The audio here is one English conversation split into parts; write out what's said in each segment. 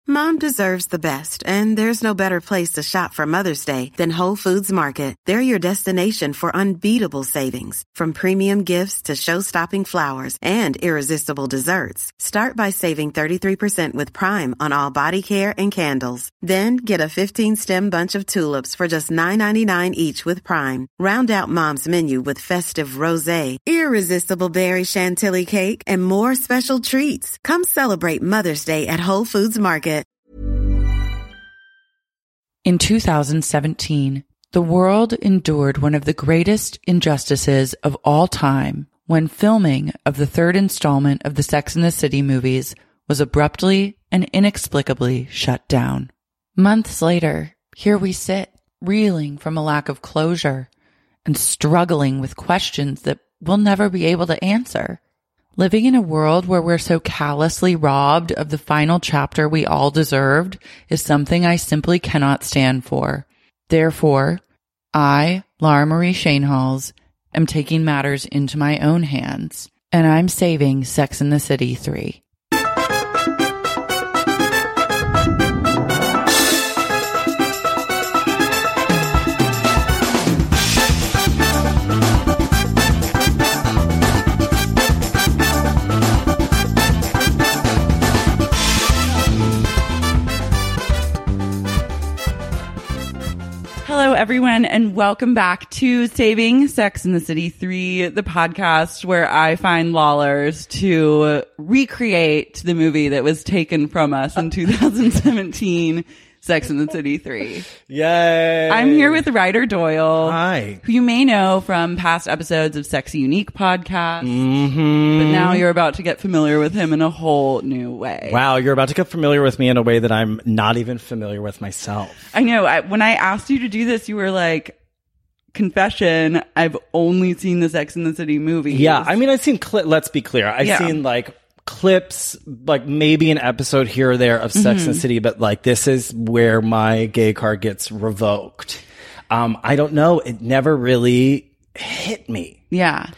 Mom deserves the best, and there's no better place to shop for Mother's Day than Whole Foods Market. They're your destination for unbeatable savings, from premium gifts to show-stopping flowers and irresistible desserts. Start by saving 33% with Prime on all body care and candles. Then get a 15-stem bunch of tulips for just $9.99 each with Prime. Round out Mom's menu with festive rosé, irresistible berry chantilly cake, and more special treats. Come celebrate Mother's Day at Whole Foods Market. In 2017, the world endured one of the greatest injustices of all time when filming of the third installment of the Sex and the City movies was abruptly and inexplicably shut down. Months later, here we sit, reeling from a lack of closure and struggling with questions that we'll never be able to answer. Living in a world where we're so callously robbed of the final chapter we all deserved is something I simply cannot stand for. Therefore, I, Lara Marie Schoenhals, am taking matters into my own hands, and I'm saving Sex and the City 3. Hello, everyone, and welcome back to Saving Sex and the City 3, the podcast where I find lollers to recreate the movie that was taken from us in 2017, Sex and the City 3. Yay! I'm here with Ryder Doyle. Hi. Who you may know from past episodes of Sexy Unique podcast. Mm-hmm. But now you're about to get familiar with him in a whole new way. Wow, you're about to get familiar with me in a way that I'm not even familiar with myself. I know. When I asked you to do this, you were like, confession, I've only seen the Sex and the City movies. Yeah, I mean, I've seen let's be clear. I've seen like clips, like maybe an episode here or there of Sex and the City, but like this is where my gay card gets revoked. I don't know. It never really hit me. Yeah.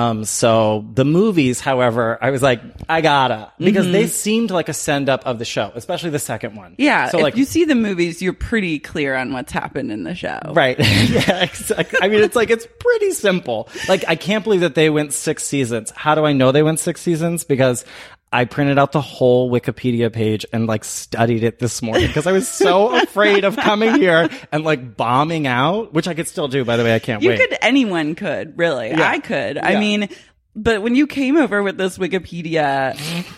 So the movies, however, I was like, I gotta, because they seemed like a send up of the show, especially the second one. Yeah. So if like, you see the movies, you're pretty clear on what's happened in the show. right. Yeah, exactly. I mean, it's like, it's pretty simple. Like, I can't believe that they went 6 seasons. How do I know they went 6 seasons? Because I printed out the whole Wikipedia page and like studied it this morning because I was so afraid of coming here and like bombing out, which I could still do, by the way. I can't wait. Anyone could, really. Yeah. I could. Yeah. I mean, but when you came over with this Wikipedia,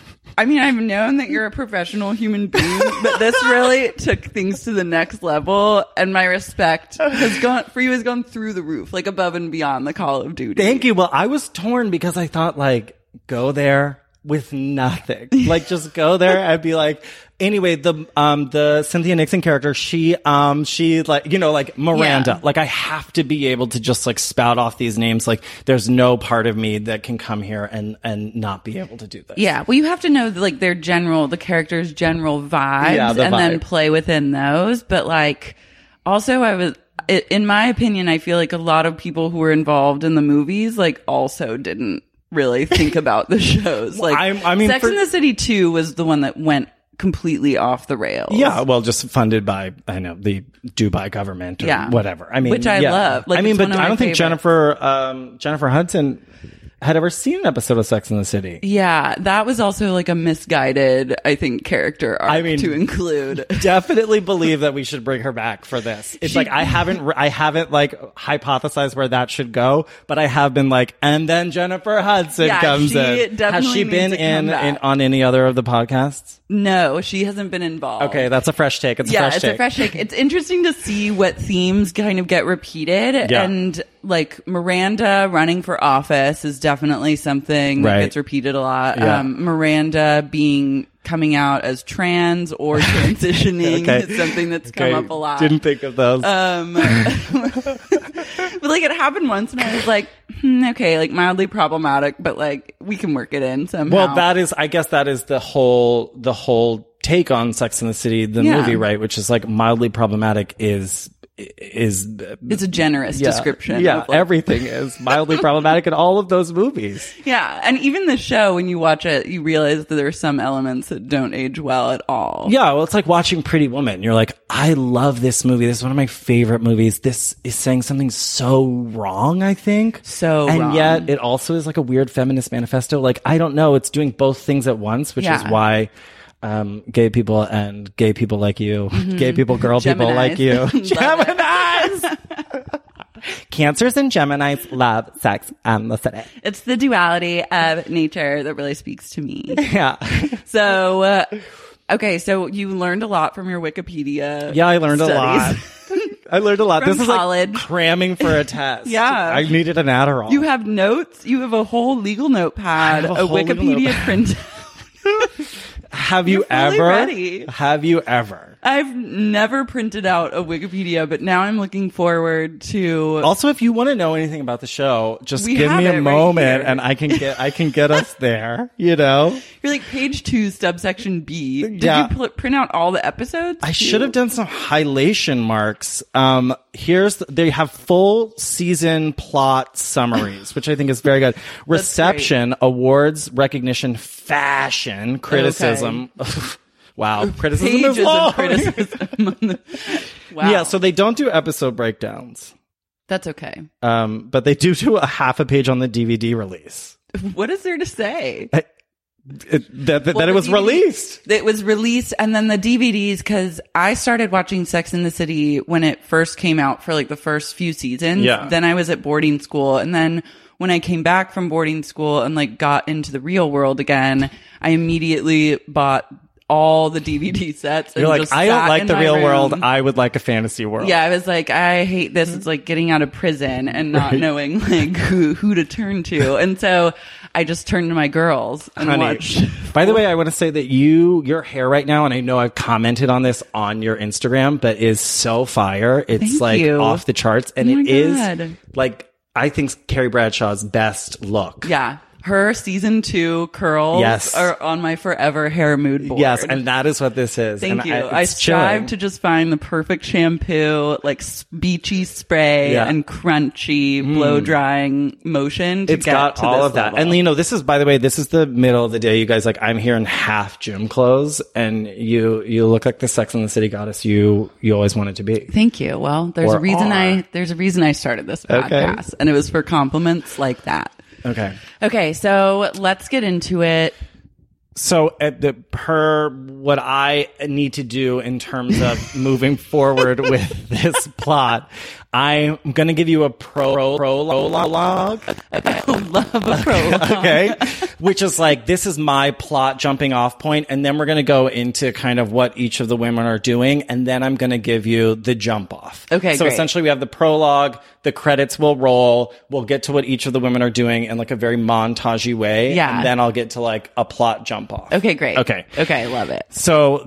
I mean, I've known that you're a professional human being, but this really took things to the next level, and my respect has gone through the roof, like above and beyond the Call of Duty. Thank you. Well, I was torn because I thought like, go there with nothing. Like, just go there and be like, anyway, the Cynthia Nixon character, she like, you know, like Miranda, Yeah. like I have to be able to just like spout off these names. Like there's no part of me that can come here and not be able to do this. Yeah. Well, you have to know like the character's general vibes, Yeah, the and then vibe. play within those. But like, also in my opinion, I feel like a lot of people who were involved in the movies, like also didn't really think about the shows. Like, I mean, Sex and the City 2 was the one that went completely off the rails. Yeah, well, just funded by, I know, the Dubai government or whatever. I mean, which I love. Like, I mean, it's but one of I my don't think favorites. Jennifer Hudson had ever seen an episode of Sex and the City. Yeah, that was also like a misguided, I think, character arc to include. Definitely believe that we should bring her back for this. It's like I haven't like hypothesized where that should go, but I have been like, and then Jennifer Hudson comes in. Has she been in on any other of the podcasts? No, she hasn't been involved. Okay, that's a fresh take. It's a fresh take. It's interesting to see what themes kind of get repeated. Yeah. And like Miranda running for office is definitely something that gets repeated a lot. Yeah. Miranda coming out as trans or transitioning is something that's come up a lot. Didn't think of those. But like it happened once and I was like, okay, like mildly problematic, but like we can work it in somehow. Well, I guess that is the whole take on Sex and the City, the movie, right? Which is like mildly problematic is is it's a generous description. Yeah, of like, everything is mildly problematic in all of those movies. Yeah, and even the show, when you watch it, you realize that there are some elements that don't age well at all. Yeah, well, it's like watching Pretty Woman. You're like, I love this movie. This is one of my favorite movies. This is saying something so wrong, I think. So and wrong. yet it also is like a weird feminist manifesto. Like, I don't know. It's doing both things at once, which is why gay people and gay people like you, gay people, girl people like you, Geminis. Cancers and Geminis love sex and the city. It's the duality of nature that really speaks to me. Yeah. So, okay, so you learned a lot from your Wikipedia. Yeah, I learned studies. a lot. I learned a lot. From this is college. like cramming for a test. Yeah. I needed an Adderall. You have notes. You have a whole legal notepad, a Wikipedia print. Have you fully ever? ready. Have you ever? I've never printed out a Wikipedia, but now I'm looking forward to. Also, if you want to know anything about the show, just We give have me it a right moment, here. and I can get us there. You know, You're like page 2, subsection B. Did Yeah. you print out all the episodes? I should have done some highlightation marks. They have full season plot summaries, which I think is very good. Reception, awards, recognition, fashion, criticism. Wow, criticism is Pages long. of criticism. Wow. Yeah, so they don't do episode breakdowns. That's okay. But they do a half a page on the DVD release. What is there to say? That it was DVD released. It was released, and then the DVDs, because I started watching Sex and the City when it first came out for like the first few seasons. Yeah. Then I was at boarding school, and then when I came back from boarding school and like got into the real world again, I immediately bought all the DVD sets. And You're like, just I don't sat like in the my real room. world. I would like a fantasy world. Yeah, I was like, I hate this. It's like getting out of prison and not knowing like who to turn to. And so I just turned to my girls and Honey, watched. by the way, I want to say that your hair right now, and I know I've commented on this on your Instagram, but is so fire. It's Thank like you. off the charts. And Oh my it is God. like, I think Carrie Bradshaw's best look. Yeah. Her season 2 curls Yes. are on my forever hair mood board. Yes, and that is what this is. Thank and you. it's I strive chilling. to just find the perfect shampoo, like beachy spray Yeah. and crunchy blow drying motion to It's get got to all this of that. level. And you know, this is, by the way, this is the middle of the day. You guys, like, I'm here in half gym clothes, and you look like the Sex and the City goddess you always wanted to be. Thank you. Well, there's Or a reason are. there's a reason I started this podcast, and it was for compliments like that. Okay. Okay, so let's get into it. So what I need to do in terms of moving forward with this plot, I'm going to give you a prologue. Love a prologue. Okay. Which is like, this is my plot jumping off point, and then we're going to go into kind of what each of the women are doing, and then I'm going to give you the jump off. Okay, So great. essentially we have the prologue, the credits will roll, we'll get to what each of the women are doing in like a very montagey way, Yeah. and then I'll get to like a plot jump off. Okay, great. Okay. Okay, love it. So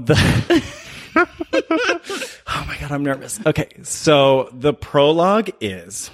oh my God, I'm nervous. Okay. So the prologue is,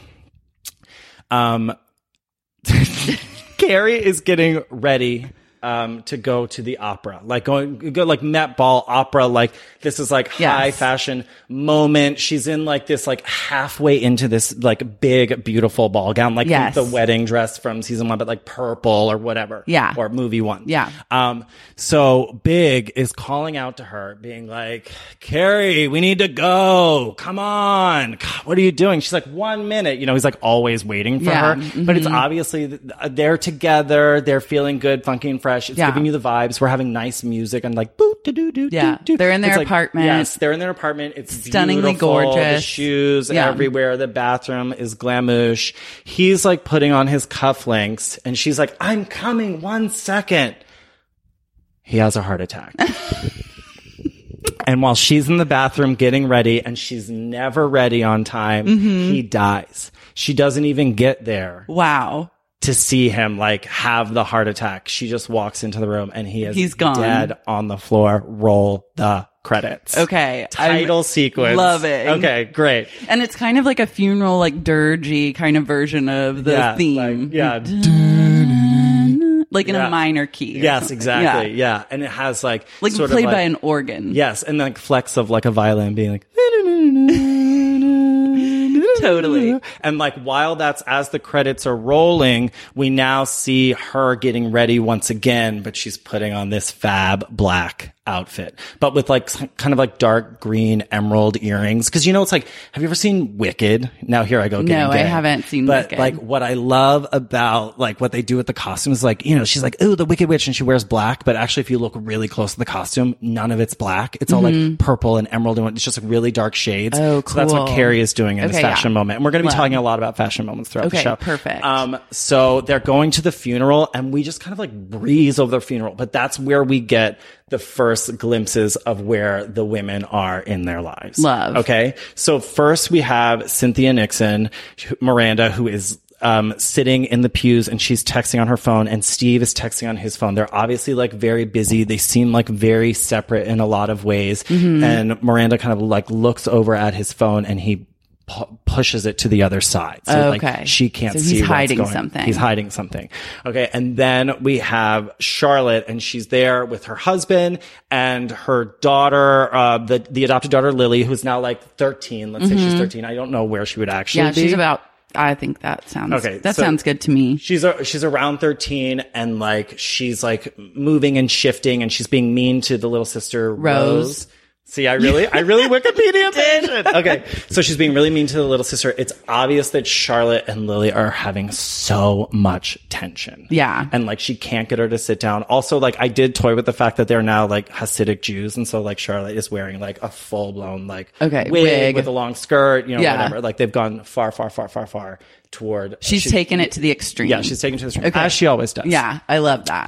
Carrie is getting ready to go to the opera, like go like Met Ball opera. Like this is like Yes. high fashion moment. She's in like this, like halfway into this like big, beautiful ball gown, like Yes. the wedding dress from season 1, but like purple or whatever. Yeah. Or movie 1. Yeah. So Big is calling out to her, being like, Carrie, we need to go. Come on. God, what are you doing? She's like, 1 minute. You know, he's like always waiting for Yeah. her. But it's obviously they're together. They're feeling good, funky and fresh. It's Yeah. giving you the vibes. We're having nice music and like, boo, do, do, do, Yeah. do. They're in their It's like, apartment. Yes, they're in their apartment. It's Stunningly beautiful. The gorgeous. shoes Yeah. everywhere. The bathroom is glamouche. He's like putting on his cufflinks, and she's like, I'm coming 1 second. He has a heart attack. And while she's in the bathroom getting ready, and she's never ready on time, he dies. She doesn't even get there Wow. to see him like have the heart attack. She just walks into the room, and he's gone. dead on the floor. Roll the credits. Okay. Title I'm sequence. loving. Okay, great. And it's kind of like a funeral, like dirgy kind of version of the Yeah, theme. like, yeah. Like in Yeah. a minor key. or Yes, something. exactly. Yeah. Yeah. And it has like Like sort played of by an organ. yes, and like flecks of like a violin being like Totally. And like while that's as the credits are rolling, we now see her getting ready once again, but she's putting on this fab black outfit, but with like kind of like dark green emerald earrings. Cause you know, it's like, have you ever seen Wicked? Now here I go. No, I haven't seen But Wicked. like what I love about like what they do with the costumes, like, you know, she's like, oh, the Wicked Witch, and she wears black. But actually, if you look really close to the costume, none of it's black. It's all like purple and emerald, and it's just like really dark shades. Oh, cool. So that's what Carrie is doing in this Okay, fashion yeah. moment. And we're going to be talking a lot about fashion moments throughout the show. Perfect. So they're going to the funeral, and we just kind of like breeze over the funeral, but that's where we get the first glimpses of where the women are in their lives. Love. Okay. So first we have Cynthia Nixon, Miranda, who is sitting in the pews, and she's texting on her phone, and Steve is texting on his phone. They're obviously like very busy. They seem like very separate in a lot of ways. And Miranda kind of like looks over at his phone, and he pushes it to the other side. So like she can't so see he's what's hiding going. something. He's hiding something. Okay. And then we have Charlotte, and she's there with her husband and her daughter, the adopted daughter, Lily, who's now like 13. Let's say she's 13. I don't know where she would actually be. She's about, I think that sounds, sounds good to me. She's around 13, and like, she's like moving and shifting, and she's being mean to the little sister, Rose. See, I really Wikipedia did. Okay. So she's being really mean to the little sister. It's obvious that Charlotte and Lily are having so much tension. Yeah. And like, she can't get her to sit down. Also, like, I did toy with the fact that they're now like Hasidic Jews. And so like Charlotte is wearing like a full blown like wig with a long skirt, you know, whatever. Like they've gone far toward. She's taken it to the extreme. Yeah. She's taken it to the extreme. As she always does. Yeah. I love that.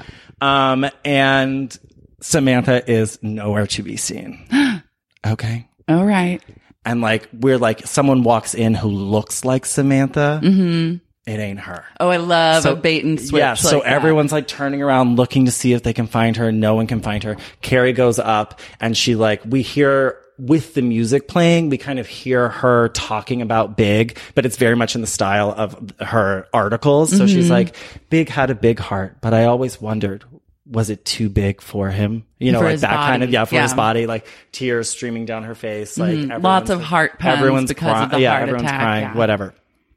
And Samantha is nowhere to be seen. Okay. All right. And like, we're like, someone walks in who looks like Samantha. Mm-hmm. It ain't her. Oh, I love a bait and switch. Yeah. So like everyone's like turning around looking to see if they can find her. No one can find her. Carrie goes up, and she like, we hear with the music playing, we kind of hear her talking about Big, but it's very much in the style of her articles. So she's like, Big had a big heart, but I always wondered, was it too big for him? You know, for like that body. kind of, for his body, like tears streaming down her face. Like lots of heart puns everyone's because crying. of the Yeah, heart everyone's attack. crying, whatever.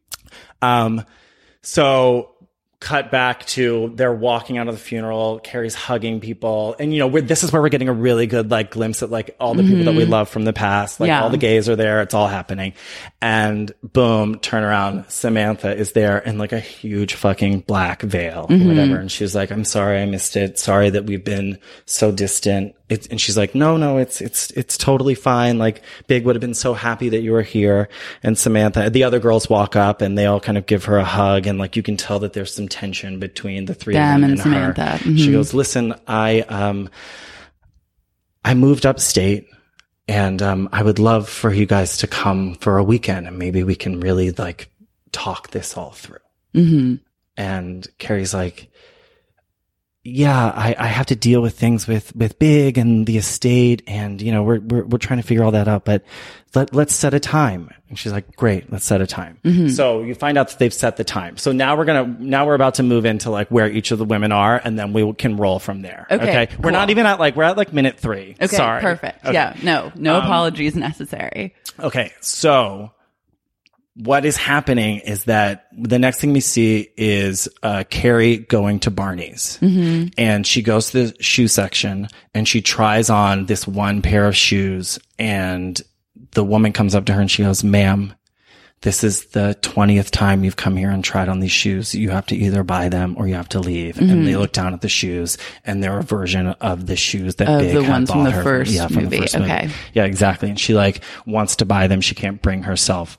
So cut back to they're walking out of the funeral. Carrie's hugging people. And, you know, this is where we're getting a really good, like, glimpse at, like, all the people that we love from the past. Like, all the gays are there. It's all happening. And boom, turn around. Samantha is there in, like, a huge fucking black veil or whatever. And she's like, I'm sorry I missed it. Sorry that we've been so distant. And she's like, no, it's totally fine. Like, Big would have been so happy that you were here. And Samantha, the other girls walk up, and they all kind of give her a hug. And like, you can tell that there's some tension between the three of them and Samantha. her. Mm-hmm. She goes, listen, I moved upstate, and I would love for you guys to come for a weekend, and maybe we can really like talk this all through. Mm-hmm. And Carrie's like, yeah, I have to deal with things with Big and the estate, and you know, we're trying to figure all that out, but let's set a time. And she's like, great, let's set a time. Mm-hmm. So you find out that they've set the time. So now we're about to move into like where each of the women are, and then we can roll from there. Okay. Cool. We're not even at we're at minute 3. Okay. Sorry. Perfect. Okay. Yeah. No apologies necessary. Okay. So what is happening is that the next thing we see is Carrie going to Barney's. Mm-hmm. And she goes to the shoe section, and she tries on this one pair of shoes, and the woman comes up to her and she goes, ma'am, this is the 20th time you've come here and tried on these shoes. You have to either buy them or you have to leave. Mm-hmm. And they look down at the shoes, and they're a version of the shoes that Big the had ones bought from the her. first From movie. the first movie. Okay. Yeah, exactly. And she like wants to buy them. She can't bring herself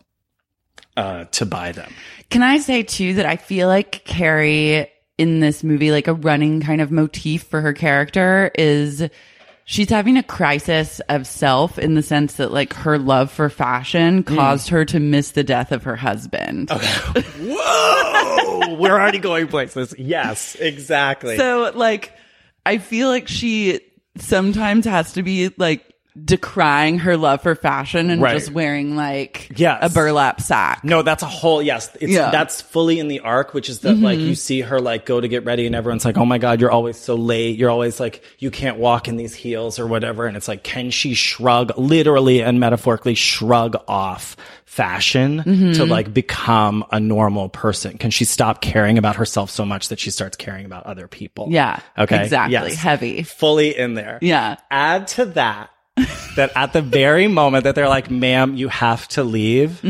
to buy them. Can I say too that I feel like Carrie in this movie, like a running kind of motif for her character is she's having a crisis of self, in the sense that like her love for fashion caused her to miss the death of her husband. Okay. Whoa! We're already going places. Yes, exactly. So like, I feel like she sometimes has to be like decrying her love for fashion and Right. just wearing like Yes. a burlap sack. No, that's a whole, yes. That's fully in the arc, which is that like you see her like go to get ready and everyone's like, oh my God, you're always so late. You're always like, you can't walk in these heels or whatever. And it's like, can she shrug, literally and metaphorically shrug off fashion to like become a normal person? Can she stop caring about herself so much that she starts caring about other people? Yeah. Okay. Exactly. Yes. Heavy. Fully in there. Yeah. Add to that, that at the very moment that they're like, ma'am, you have to leave,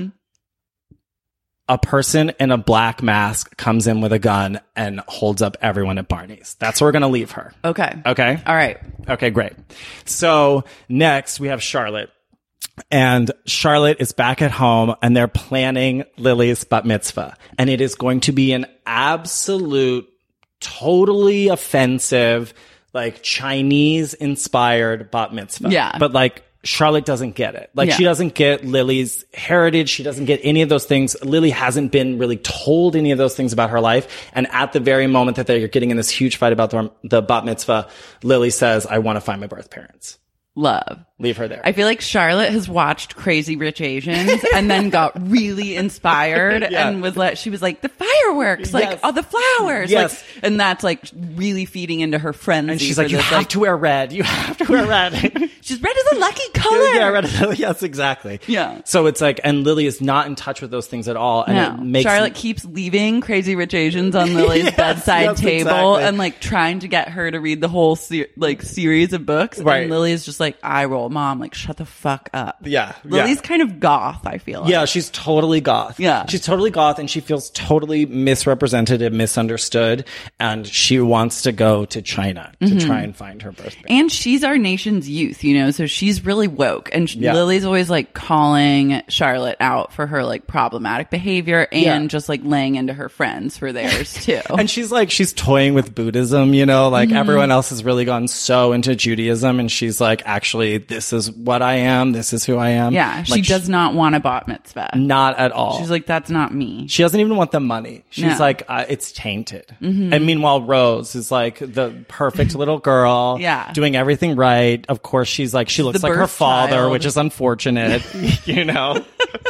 a person in a black mask comes in with a gun and holds up everyone at Barney's. That's where we're going to leave her. Okay. Okay? All right. Okay, great. So next we have Charlotte. And Charlotte is back at home and they're planning Lily's bat mitzvah. And it is going to be an absolute, totally offensive, like Chinese inspired bat mitzvah. Yeah. But like Charlotte doesn't get it. Like she doesn't get Lily's heritage. She doesn't get any of those things. Lily hasn't been really told any of those things about her life. And at the very moment that they're getting in this huge fight about the bat mitzvah, Lily says, I want to find my birth parents. Love. Leave her there. I feel like Charlotte has watched Crazy Rich Asians and then got really inspired and she was like, the fireworks, like all the flowers. Yes. Like, and that's like really feeding into her frenzy. And she's like, you have to wear red. You have to wear red. She's red is a lucky color. Yeah, red. Yes, exactly. Yeah. So it's like, and Lily is not in touch with those things at all. And it makes Charlotte keeps leaving Crazy Rich Asians on Lily's bedside table exactly. and like trying to get her to read the whole series of books. Right. And Lily's just like, eye roll, mom, like shut the fuck up. Yeah. Lily's kind of goth, I feel like. Yeah, she's totally goth. Yeah. She's totally goth and she feels totally misrepresented and misunderstood. And she wants to go to China to try and find her birth parents. And she's our nation's youth, you know, so she's really woke. And Lily's always like calling Charlotte out for her like problematic behavior and just like laying into her friends for theirs too. And she's like, she's toying with Buddhism, you know, like everyone else has really gone so into Judaism. And she's like, actually, this is what I am. This is who I am. Yeah. Like, she does not want a bat mitzvah. Not at all. She's like, that's not me. She doesn't even want the money. She's No. like, it's tainted. And meanwhile, Rose is like the perfect little girl. Yeah. Doing everything right. Of course, she's like, she looks the like her birth father, child. which is unfortunate, you know?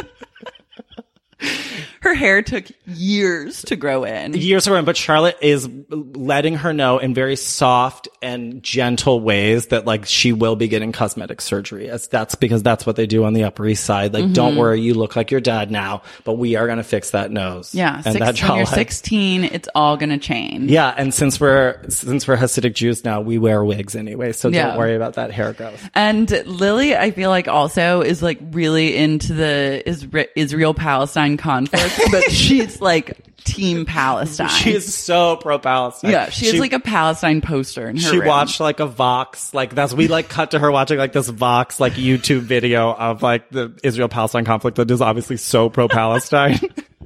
Her hair took years to grow in. Years ago, but Charlotte is letting her know in very soft and gentle ways that like she will be getting cosmetic surgery. That's because that's what they do on the Upper East Side. Like, don't worry, you look like your dad now, but we are going to fix that nose. Yeah. And When you're 16, it's all going to change. Yeah, and since we're Hasidic Jews now, we wear wigs anyway, so Yeah. don't worry about that hair growth. And Lily, I feel like also is like really into the Israel-Palestine conflict, but she's like Team Palestine. She is so pro-Palestine. Yeah, she has like a Palestine poster in her She room. watched like a Vox, like we like cut to her watching like this Vox like YouTube video of like the Israel-Palestine conflict that is obviously so pro-Palestine.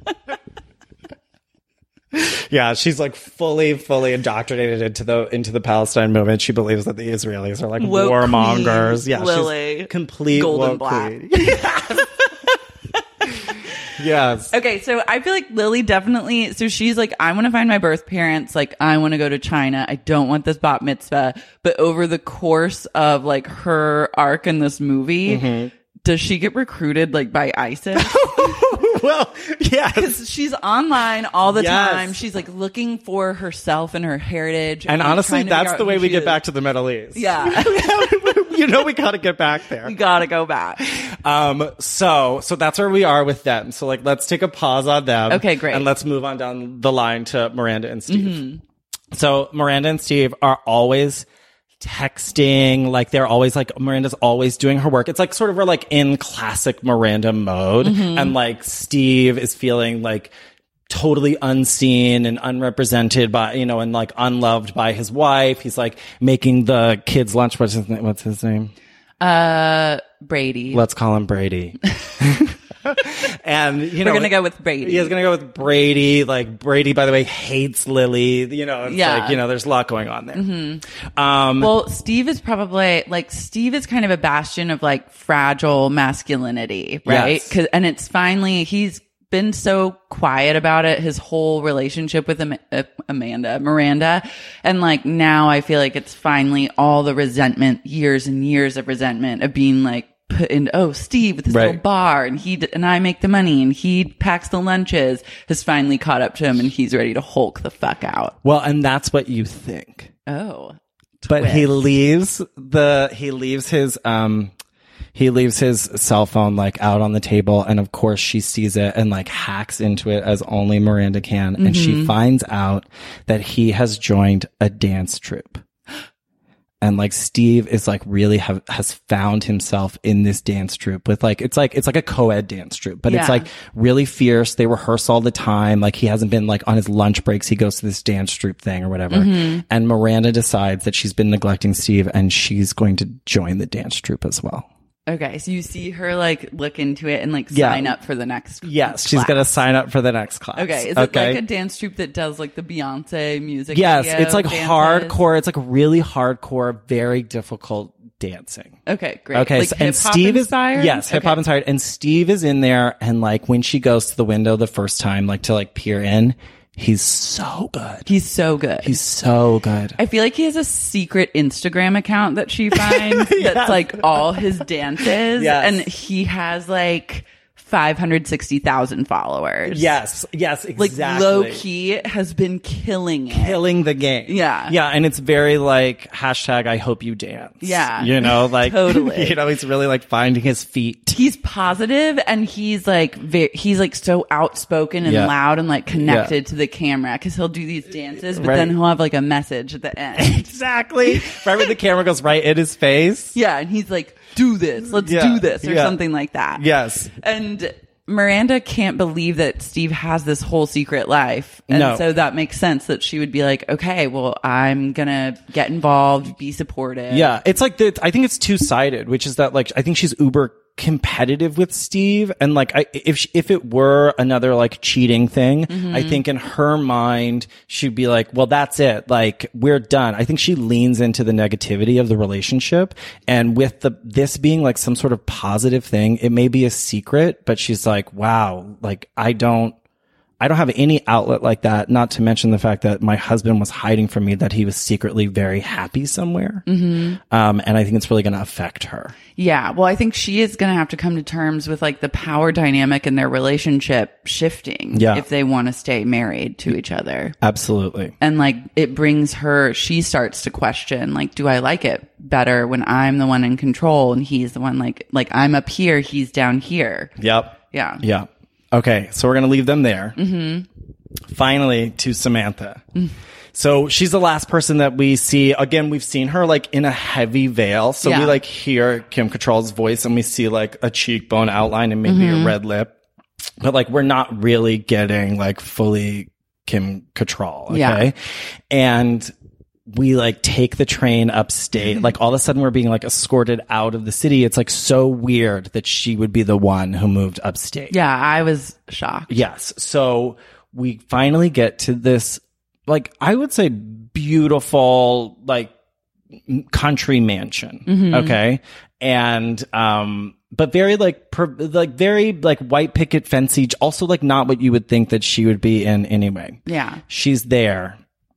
Yeah, she's like fully indoctrinated into the Palestine movement. She believes that the Israelis are like Woke warmongers. queen, Yeah, Lily. she's complete Golden woke black. queen. Yes. Okay, so I feel like Lily definitely, so she's like, I want to find my birth parents. Like, I want to go to China. I don't want this bat mitzvah. But over the course of like her arc in this movie, does she get recruited like by ISIS? Well, yes. Because she's online all the Yes. time. She's like looking for herself and her heritage. And honestly, trying to that's figure the out way who we she get is. back to the Middle East. Yeah. You know, we gotta get back there. We gotta go back. So that's where we are with them. So like, let's take a pause on them. Okay, great. And let's move on down the line to Miranda and Steve. So Miranda and Steve are always texting, like they're always like, Miranda's always doing her work. It's like sort of we're like in classic Miranda mode. And like Steve is feeling like totally unseen and unrepresented by, you know, and like unloved by his wife. He's like making the kids lunch. What's his name? Brady. Let's call him Brady. And, you know, We're gonna go with Brady. He's gonna go with Brady. Like, Brady, by the way, hates Lily. You know, it's like, you know, there's a lot going on there. Well, Steve is probably like, Steve is kind of a bastion of like fragile masculinity, right? Yes. And it's finally, he's been so quiet about it, his whole relationship with Miranda. And like now I feel like it's finally all the resentment, years and years of resentment of being like put in, Steve with this little bar and and I make the money and he packs the lunches, has finally caught up to him and he's ready to Hulk the fuck out. Well, and that's what you think. Oh. But he leaves his cell phone like out on the table, and of course she sees it and like hacks into it as only Miranda can, and she finds out that he has joined a dance troupe. And like Steve is like really has found himself in this dance troupe with like it's like a co-ed dance troupe, but it's like really fierce. They rehearse all the time. Like he hasn't been like on his lunch breaks. He goes to this dance troupe thing or whatever. And Miranda decides that she's been neglecting Steve and she's going to join the dance troupe as well. Okay, so you see her like look into it and like sign up for the next Yes, class. she's going to sign up for the next class. Okay, is it like a dance troupe that does like the Beyonce music? Yes, video it's like dances? hardcore. It's like really hardcore, very difficult dancing. Okay, great. Okay, like and Steve inspired? Yes, hip hop inspired. And Steve is in there, and like when she goes to the window the first time, like to like peer in, he's so good. He's so good. He's so good. I feel like he has a secret Instagram account that she finds that's like all his dances. Yes. And he has like 560,000 followers. Yes, exactly. Like low key has been killing it. Killing the game. Yeah. Yeah, and it's very like hashtag I hope you dance. Yeah. You know, like Totally. You know, he's really like finding his feet. He's positive and he's like he's like so outspoken and loud and like connected to the camera because he'll do these dances, but then he'll have like a message at the end. Exactly. Right when the camera goes right in his face. Yeah, and he's like, do this, let's do this, or something like that. Yes. And Miranda can't believe that Steve has this whole secret life. And so that makes sense that she would be like, okay, well, I'm gonna get involved, be supportive. Yeah. It's like I think it's two-sided, which is that like, I think she's uber competitive with Steve. And like, if it were another like cheating thing, I think in her mind, she'd be like, well, that's it. Like, we're done. I think she leans into the negativity of the relationship. And with this being like some sort of positive thing, it may be a secret, but she's like, wow, like I don't have any outlet like that, not to mention the fact that my husband was hiding from me that he was secretly very happy somewhere. And I think it's really going to affect her. Yeah. Well, I think she is going to have to come to terms with like the power dynamic in their relationship shifting if they want to stay married to each other. Absolutely. And like it brings her, she starts to question, like, do I like it better when I'm the one in control and he's the one like I'm up here, he's down here. Yep. Yeah. Yeah. Okay, so we're going to leave them there. Finally, to Samantha. So she's the last person that we see. Again, we've seen her like in a heavy veil. So we like hear Kim Cattrall's voice and we see like a cheekbone outline and maybe a red lip. But like we're not really getting like fully Kim Cattrall. Okay. Yeah. And we like take the train upstate. Like all of a sudden we're being like escorted out of the city. It's like so weird that she would be the one who moved upstate. Yeah, I was shocked. Yes. So we finally get to this, like, I would say beautiful, like country mansion. Okay. And, but very very like white picket fencey, also like not what you would think that she would be in anyway. Yeah. She's there.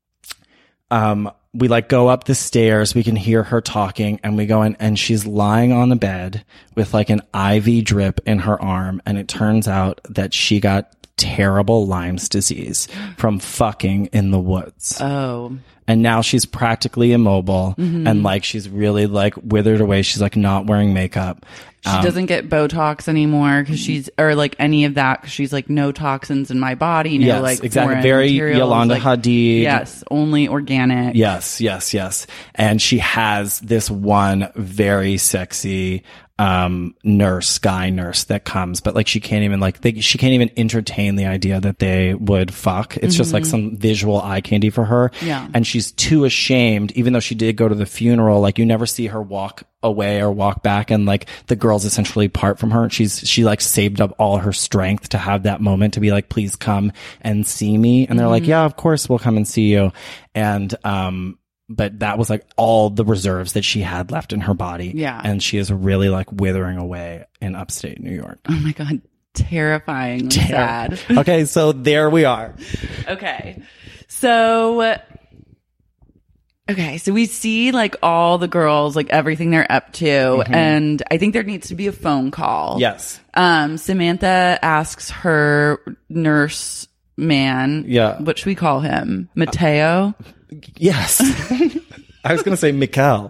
We like go up the stairs, we can hear her talking and we go in and she's lying on the bed with like an IV drip in her arm. And it turns out that she got terrible Lyme's disease from fucking in the woods. Oh. And now she's practically immobile and like she's really like withered away. She's like not wearing makeup. She doesn't get Botox anymore or like any of that. Cause she's like no toxins in my body. No, yes, like exactly. Very Yolanda Hadid. Yes. Only organic. Yes. And she has this one very sexy, guy nurse that comes, but like she can't even entertain the idea that they would fuck. It's just like some visual eye candy for her. Yeah. And she's too ashamed, even though she did go to the funeral, like you never see her walk away or walk back and like the girls essentially part from her. She like saved up all her strength to have that moment to be like, please come and see me. And they're like, yeah, of course we'll come and see you. And, but that was like all the reserves that she had left in her body. Yeah. And she is really like withering away in upstate New York. Oh my God. terrifyingly sad. Okay, so there we are. Okay. So we see like all the girls, like everything they're up to, and I think there needs to be a phone call. Yes. Samantha asks her nurse man, what should we call him? Mateo? Yes. I was going to say Michelle.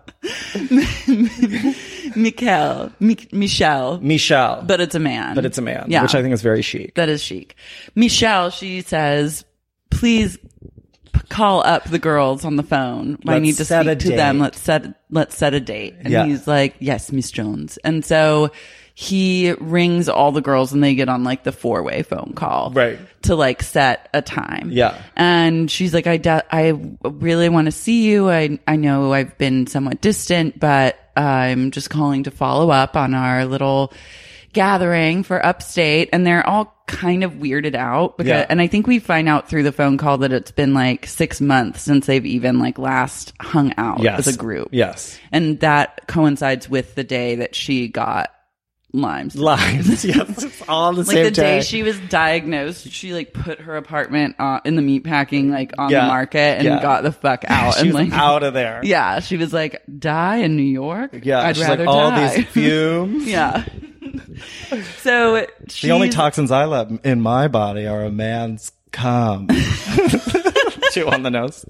Michelle. But it's a man. Yeah. Which I think is very chic. That is chic. Michelle, she says, please call up the girls on the phone. I need to speak to them. Let's set a date. And he's like, yes, Miss Jones. And so he rings all the girls and they get on like the 4-way phone call. Right. To like set a time. Yeah. And she's like, I really want to see you. I know I've been somewhat distant, but I'm just calling to follow up on our little gathering for Upstate. And they're all kind of weirded out because, and I think we find out through the phone call that it's been like 6 months since they've even like last hung out as a group. Yes. And that coincides with the day that she got Lyme's. Yes. It's all the same day. Like the day day she was diagnosed, she like put her apartment in the meatpacking like on the market and got the fuck out. She and was like out of there. Yeah. She was like, die in New York? Yeah. I'd she's rather like, all die. these fumes. Yeah. So the only toxins I love in my body are a man's cum. Chew on the nose.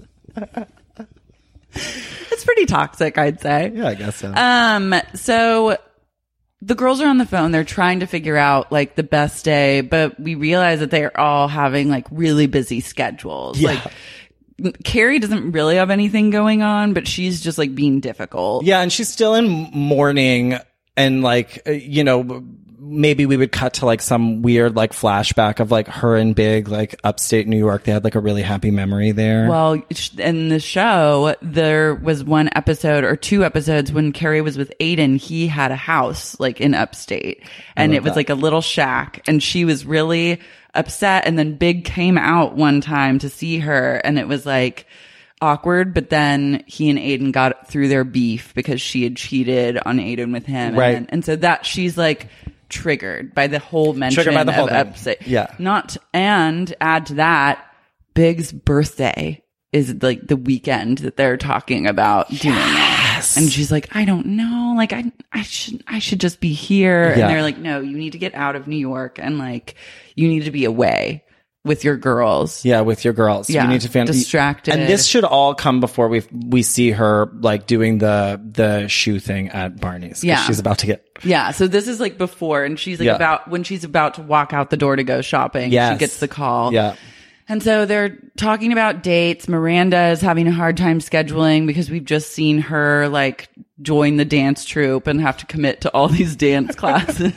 It's pretty toxic, I'd say. Yeah, I guess so. So the girls are on the phone. They're trying to figure out like the best day, but we realize that they're all having like really busy schedules. Yeah. Like Carrie doesn't really have anything going on, but she's just like being difficult. Yeah, and she's still in mourning, and like, you know, maybe we would cut to like some weird like flashback of like her and Big, like upstate New York. They had like a really happy memory there. Well, in the show, there was one episode or 2 episodes when Carrie was with Aiden. He had a house like in upstate, and it was like a little shack, and she was really upset. And then Big came out one time to see her, and it was like awkward, but then he and Aiden got through their beef because she had cheated on Aiden with him. Right. And so that she's like triggered by the whole mention of upstate. Yeah. And add to that, Big's birthday is like the weekend that they're talking about doing it. And she's like, I don't know. Like I should just be here. Yeah. And they're like, no, you need to get out of New York and like you need to be away with your girls. Yeah, with your girls. Yeah, you need to distracted. And this should all come before we see her like doing the shoe thing at Barney's. Yeah, she's about to get. Yeah, so this is like before, and she's like when she's about to walk out the door to go shopping. Yes. She gets the call. Yeah. And so they're talking about dates. Miranda is having a hard time scheduling because we've just seen her like join the dance troupe and have to commit to all these dance classes.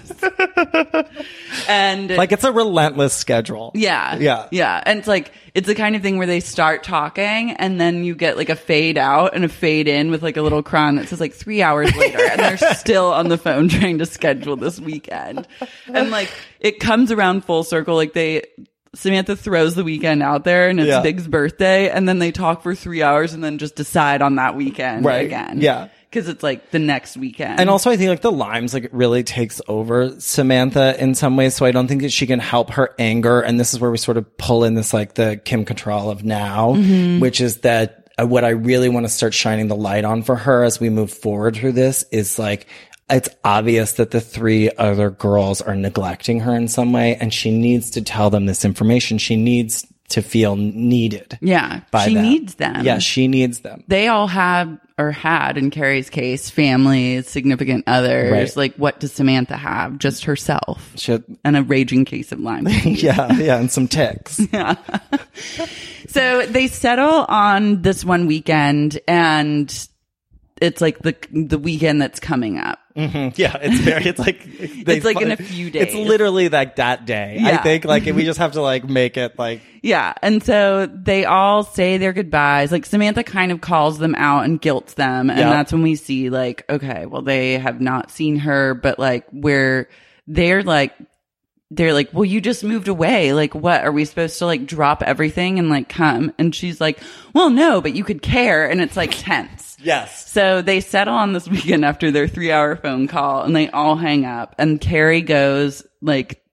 And like it's a relentless schedule. Yeah. And it's like, it's the kind of thing where they start talking and then you get like a fade out and a fade in with like a little cron that says like 3 hours later and they're still on the phone trying to schedule this weekend. And like, it comes around full circle. Like Samantha throws the weekend out there and it's Big's birthday and then they talk for 3 hours and then just decide on that weekend again. Yeah. Cause it's like the next weekend. And also I think like the Limes like really takes over Samantha in some ways. So I don't think that she can help her anger. And this is where we sort of pull in this like the Kim Cattrall of now, which is that what I really want to start shining the light on for her as we move forward through this is like, it's obvious that the 3 other girls are neglecting her in some way, and she needs to tell them this information. She needs to feel needed. Yeah. She needs them. Yeah, she needs them. They all have, or had in Carrie's case, families, significant others. Right. Like, what does Samantha have? Just herself. And a raging case of Lyme disease. Yeah, and some ticks. Yeah. So they settle on this one weekend, and it's like the weekend that's coming up. Mm-hmm. Yeah, it's like it's like in a few days. It's literally like that day. Yeah. I think like we just have to like make it like and so they all say their goodbyes. Like Samantha kind of calls them out and guilts them, and that's when we see like, okay, well they have not seen her, but like they're like, well, you just moved away. Like, what? Are we supposed to like drop everything and like come? And she's like, well, no, but you could care. And it's like tense. Yes. So they settle on this weekend after their 3-hour phone call and they all hang up and Carrie goes like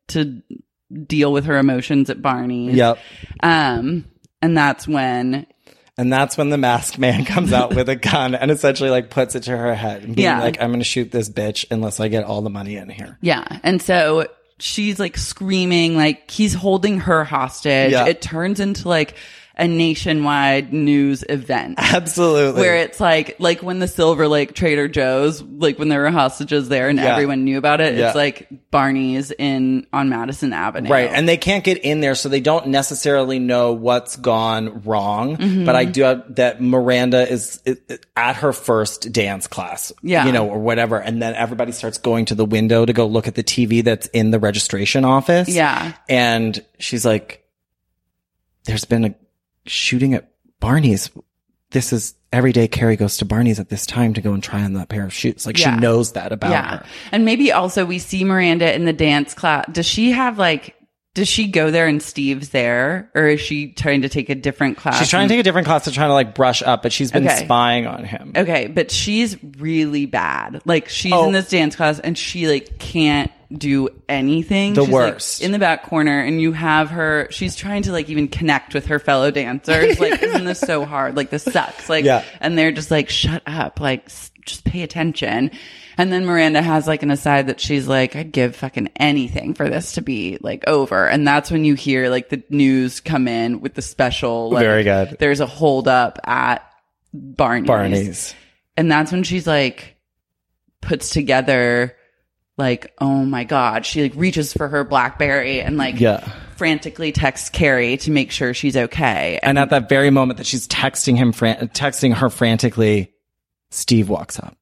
to deal with her emotions at Barney's. Yep. And that's when the masked man comes out with a gun and essentially like puts it to her head and being like, I'm going to shoot this bitch unless I get all the money in here. Yeah. And so she's like screaming, like he's holding her hostage. Yeah. It turns into like a nationwide news event. Absolutely. Where it's like when the Silver Lake Trader Joe's, like when there were hostages there and everyone knew about it, it's like Barney's on Madison Avenue. Right. And they can't get in there, so they don't necessarily know what's gone wrong. But I do have that Miranda is at her first dance class, or whatever. And then everybody starts going to the window to go look at the TV that's in the registration office. Yeah. And she's like, there's been a shooting at Barney's. This is every day Carrie goes to Barney's at this time to go and try on that pair of shoes. Like she knows that about her. And maybe also we see Miranda in the dance class. Does she go there and Steve's there, or is she trying to take a different class? She's trying to take a different class to try to like brush up, but she's been spying on him. Okay, but she's really bad. Like she's in this dance class and she like can't do anything. She's worst. Like, in the back corner, and you have her, she's trying to like even connect with her fellow dancers. Like, isn't this so hard? Like, this sucks. Like, and they're just like, shut up. Like, just pay attention. And then Miranda has like an aside that she's like, I'd give fucking anything for this to be like over. And that's when you hear like the news come in with the special. Like, very good. There's a hold up at Barney's. And that's when she's like, puts together like, oh my God. She like reaches for her BlackBerry and like frantically texts Carrie to make sure she's okay. And at that very moment that she's texting her frantically, Steve walks up.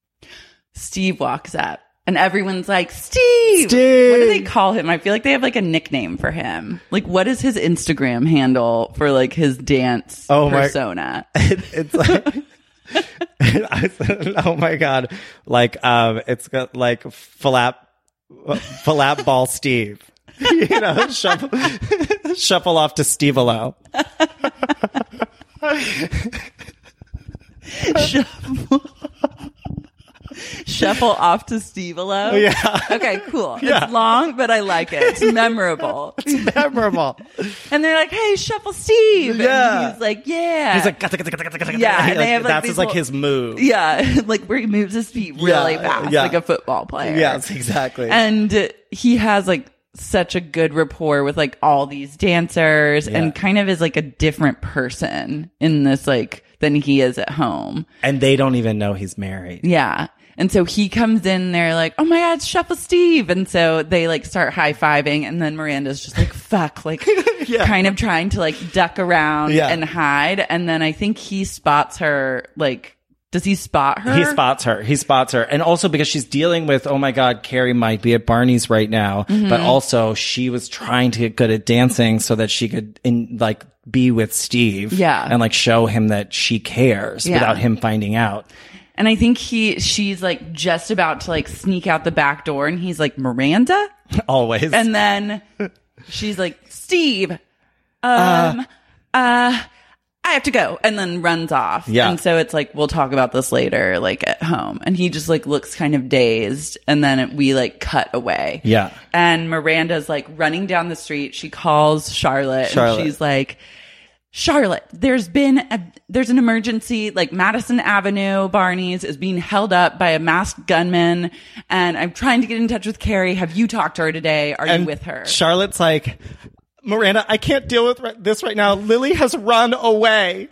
And everyone's like, Steve! What do they call him? I feel like they have like a nickname for him. Like, what is his Instagram handle for like his dance persona? It's like... oh my God. Like, it's got like Falap Ball Steve. Shuffle off to Steve-a-lo. Shuffle off to Steve-a-lo? Yeah. Okay, cool. Yeah. It's long, but I like it. It's memorable. And they're like, hey, Shuffle Steve. Yeah. And he's like, yeah. He's like, yeah. And they have, that's his move. Yeah. Like where he moves his feet really fast, like a football player. Yes, exactly. And he has like such a good rapport with like all these dancers and kind of is like a different person in this like than he is at home. And they don't even know he's married. Yeah. And so he comes in, they're like, oh my God, it's Shuffle Steve. And so they like start high-fiving, and then Miranda's just like, fuck, like kind of trying to like duck around and hide. And then I think he spots her, like, does he spot her? He spots her. And also because she's dealing with, oh my God, Carrie might be at Barney's right now. But also she was trying to get good at dancing so that she could be with Steve. Yeah. And like show him that she cares without him finding out. And I think she's like just about to like sneak out the back door, and he's like, Miranda? Always. And then she's like, Steve, I have to go, and then runs off. Yeah. And so it's like, we'll talk about this later, like at home. And he just like looks kind of dazed, and then we like cut away. Yeah. And Miranda's like running down the street. She calls Charlotte. And she's like, Charlotte, there's an emergency, like Madison Avenue, Barney's is being held up by a masked gunman, and I'm trying to get in touch with Carrie. Have you talked to her today? Are you with her? Charlotte's like, Miranda, I can't deal with this right now. Lily has run away.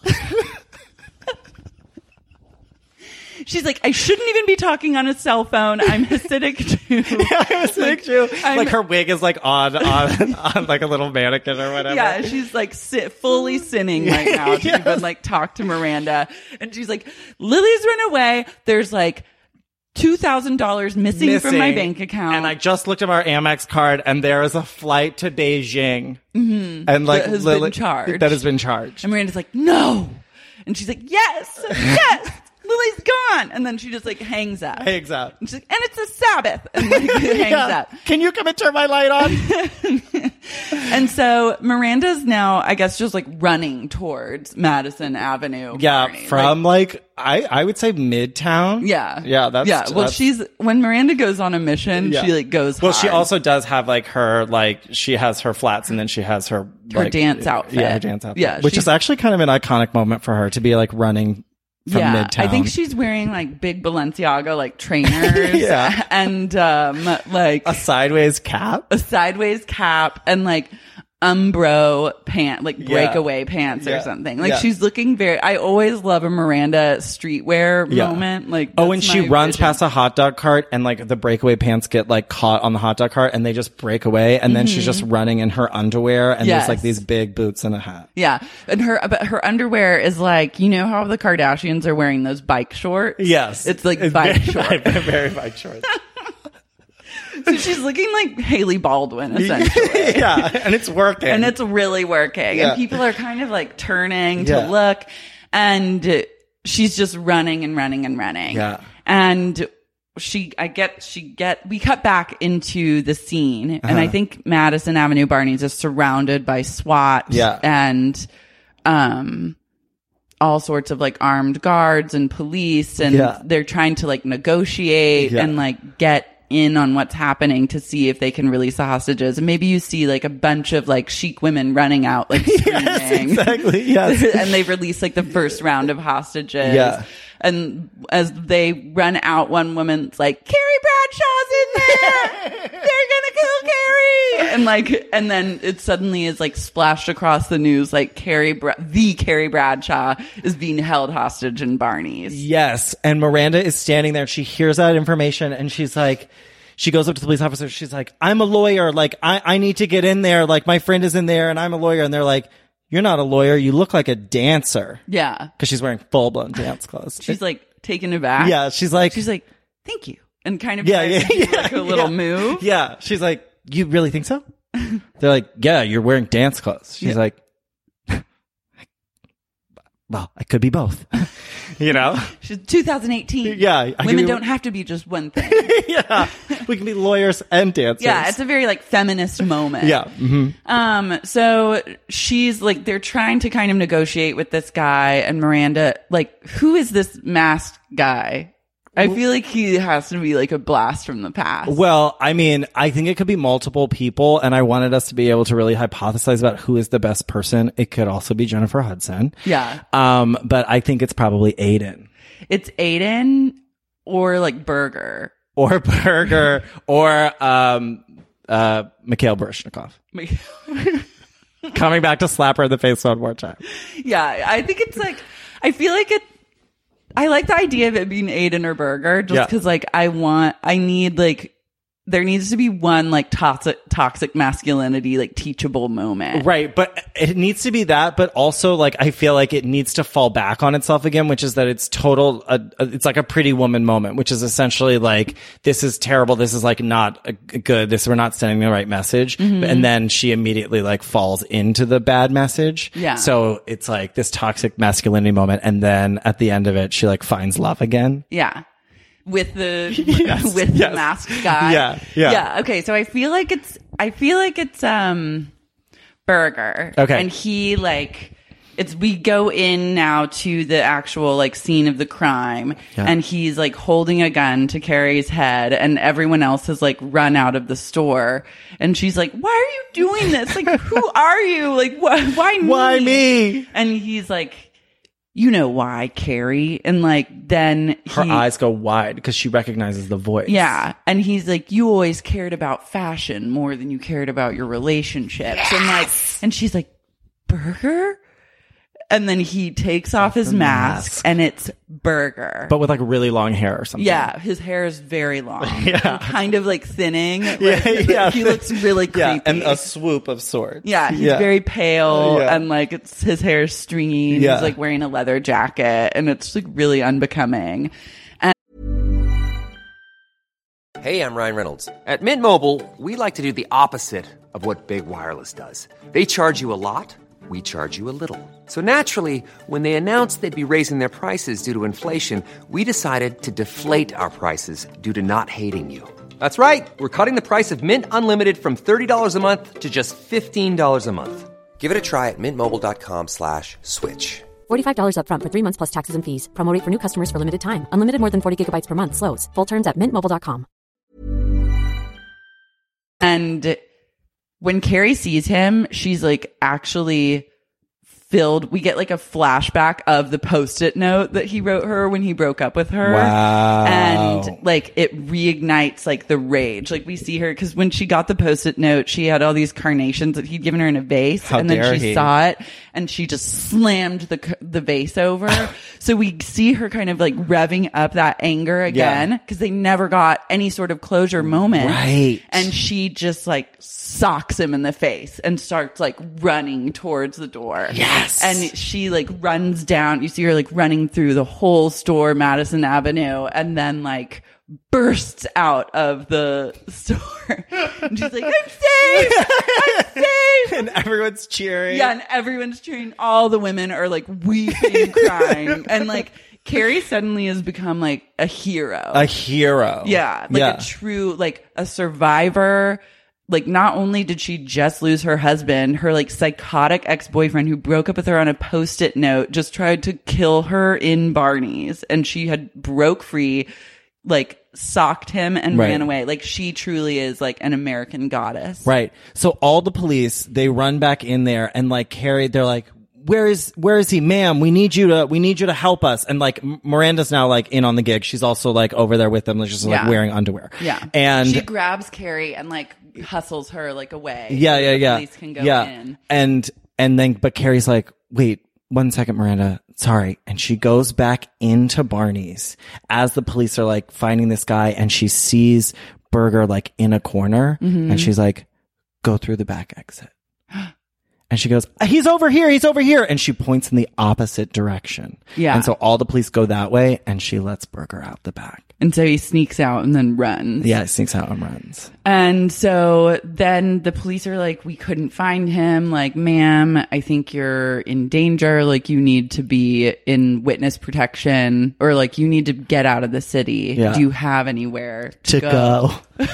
She's like, I shouldn't even be talking on a cell phone. I'm Hasidic too. I'm Hasidic too. Like her wig is like on like a little mannequin or whatever. Yeah, she's like fully sinning right now to even like talk to Miranda. And she's like, Lily's run away. There's like $2,000 missing from my bank account. And I just looked at our Amex card, and there is a flight to Beijing. And like that has been charged. That has been charged. And Miranda's like, no. And she's like, yes. Lily's gone. And then she just like hangs up. And she's like, and it's a Sabbath. And like hangs up. Can you come and turn my light on? And so Miranda's now, I guess, just like running towards Madison Avenue. Yeah, Barney. from I would say Midtown. Yeah. Yeah, that's Well, when Miranda goes on a mission, she like goes Well, hard. she also does have like her, like, she has her flats and then she has her dance outfit. Yeah, her dance outfit. Yeah, which is actually kind of an iconic moment for her to be like running from Midtown. I think she's wearing like big Balenciaga like trainers and like a sideways cap and like Umbro pant, like breakaway pants or something. Like she's looking I always love a Miranda streetwear moment. Like, when she runs past a hot dog cart and like the breakaway pants get like caught on the hot dog cart and they just break away and then she's just running in her underwear and there's like these big boots and a hat. Yeah. And her underwear is like, you know how the Kardashians are wearing those bike shorts? Yes. It's like bike shorts. Very bike shorts. So she's looking like Hailey Baldwin, essentially. Yeah, and it's working. And it's really working. Yeah. And people are kind of like turning to look. And she's just running and running and running. Yeah. And we cut back into the scene. And I think Madison Avenue Barney's is surrounded by SWAT and all sorts of like armed guards and police. And they're trying to like negotiate and like get in on what's happening to see if they can release the hostages. And maybe you see like a bunch of like chic women running out like screaming. Yes, exactly. Yes. And they release like the first round of hostages. Yeah. And as they run out, one woman's like, Carrie Bradshaw's in there! They're gonna kill Carrie! And then it suddenly is like splashed across the news like the Carrie Bradshaw is being held hostage in Barney's. Yes. And Miranda is standing there. She hears that information and she's like, she goes up to the police officer. She's like, I'm a lawyer. Like, I need to get in there. Like, my friend is in there and I'm a lawyer. And they're like, you're not a lawyer. You look like a dancer. Yeah. Because she's wearing full-blown dance clothes. She's like taken aback. Yeah. She's like, thank you. And kind of like a little move. Yeah. She's like, you really think so? They're like, yeah, you're wearing dance clothes. She's like, well, I could be both. You know? She's 2018. Yeah. Women don't have to be just one thing. Yeah. We can be lawyers and dancers. Yeah. It's a very like feminist moment. Yeah. Mm-hmm. So she's like, they're trying to kind of negotiate with this guy and Miranda, like, who is this masked guy? I feel like he has to be like a blast from the past. Well, I mean, I think it could be multiple people, and I wanted us to be able to really hypothesize about who is the best person. It could also be Jennifer Hudson. Yeah. But I think it's probably Aiden. It's Aiden or like Berger. Or Berger or Mikhail Baryshnikov. Coming back to slap her in the face one more time. Yeah, I think it's like, I feel like I like the idea of it being Aiden or Berger just because like I need like, there needs to be one like toxic masculinity, like teachable moment. Right. But it needs to be that, but also like, I feel like it needs to fall back on itself again, which is that it's it's like a Pretty Woman moment, which is essentially like, this is terrible. This is like not good. We're not sending the right message. Mm-hmm. And then she immediately like falls into the bad message. Yeah. So it's like this toxic masculinity moment. And then at the end of it, she like finds love again. Yeah. With the the masked guy. Yeah. Okay, so I feel like it's Berger. Okay. And he like we go in now to the actual like scene of the crime and he's like holding a gun to Carrie's head and everyone else has like run out of the store and she's like, why are you doing this? Like, who are you? Like, why me? Why me? And he's like, you know why, Carrie? And like, then her eyes go wide because she recognizes the voice. Yeah. And he's like, you always cared about fashion more than you cared about your relationships. Yes! And like, and she's like, Berger? And then he takes off his mask and it's Berger. But with like really long hair or something. Yeah. His hair is very long. Yeah. Kind of like thinning. Yeah. He looks really creepy. Yeah. And a swoop of sorts. Yeah. He's very pale and like his hair is stringy. And he's like wearing a leather jacket and it's like really unbecoming. Hey, I'm Ryan Reynolds. At Mint Mobile, we like to do the opposite of what Big Wireless does. They charge you a lot. We charge you a little. So naturally, when they announced they'd be raising their prices due to inflation, we decided to deflate our prices due to not hating you. That's right. We're cutting the price of Mint Unlimited from $30 a month to just $15 a month. Give it a try at mintmobile.com/switch. $45 up front for 3 months plus taxes and fees. Promo rate for new customers for limited time. Unlimited more than 40 gigabytes per month. Slows full terms at mintmobile.com. And when Carrie sees him, she's like actually filled. We get like a flashback of the Post-it note that he wrote her when he broke up with her. Wow. And like it reignites like the rage. Like we see her because when she got the Post-it note, she had all these carnations that he'd given her in a vase. How and then dare she he. saw it and she just slammed the vase over. So we see her kind of like revving up that anger again because they never got any sort of closure moment. Right. And she just like socks him in the face and starts like running towards the door. Yes. And she like runs down. You see her like running through the whole store, Madison Avenue, and then like bursts out of the store. And she's like, I'm safe! I'm safe! And everyone's cheering. Yeah, and everyone's cheering. All the women are like weeping, crying. And like Carrie suddenly has become like a hero. A hero. Yeah. Like a true, like a survivor. Like not only did she just lose her husband, her like psychotic ex-boyfriend who broke up with her on a Post-it note just tried to kill her in Barney's, and she had broke free, like socked him and ran away. Like she truly is like an American goddess. Right. So all the police, they run back in there and like Carrie, they're like, where is he, ma'am? We need you to help us. And like Miranda's now like in on the gig. She's also like over there with them, like, just like wearing underwear. Yeah. And she grabs Carrie and like hustles her like away. Yeah. So the police can go in. And then, but Carrie's like, wait 1 second, Miranda. Sorry. And she goes back into Barney's as the police are like finding this guy, and she sees Berger like in a corner, and she's like, go through the back exit. And she goes, he's over here. And she points in the opposite direction. Yeah. And so all the police go that way, and she lets Berger out the back. And so he sneaks out and then runs. Yeah, sneaks out and runs. And so then the police are like, we couldn't find him. Like, ma'am, I think you're in danger. Like, you need to be in witness protection, or like you need to get out of the city. Yeah. Do you have anywhere to go?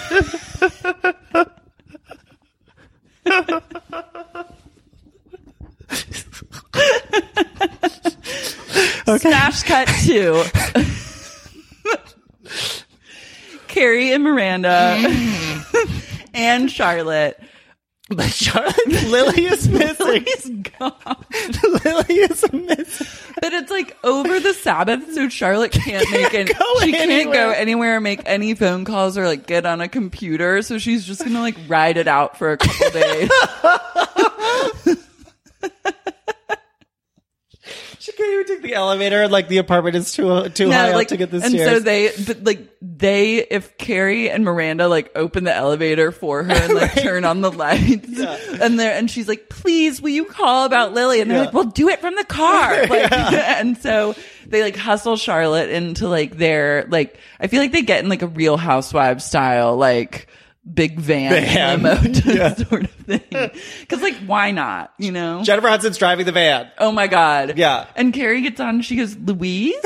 Okay. Smash cut 2. Carrie and Miranda and Charlotte. But Lily is missing. Lily's gone. Lily is missing. But it's like over the Sabbath, so Charlotte can't make it. She can't go anywhere, make any phone calls, or like get on a computer. So she's just gonna like ride it out for a couple days. She can't even take the elevator, and like the apartment is too high up to get the stairs. And so if Carrie and Miranda like open the elevator for her and like turn on the lights, and she's like, please, will you call about Lily? And they're like, well, do it from the car. Like, and so they like hustle Charlotte into like their, like, I feel like they get in like a Real Housewives style, like, big van limo sort of thing. Because like, why not? You know, Jennifer Hudson's driving the van. Oh my god. Yeah. And Carrie gets on. She goes, Louise.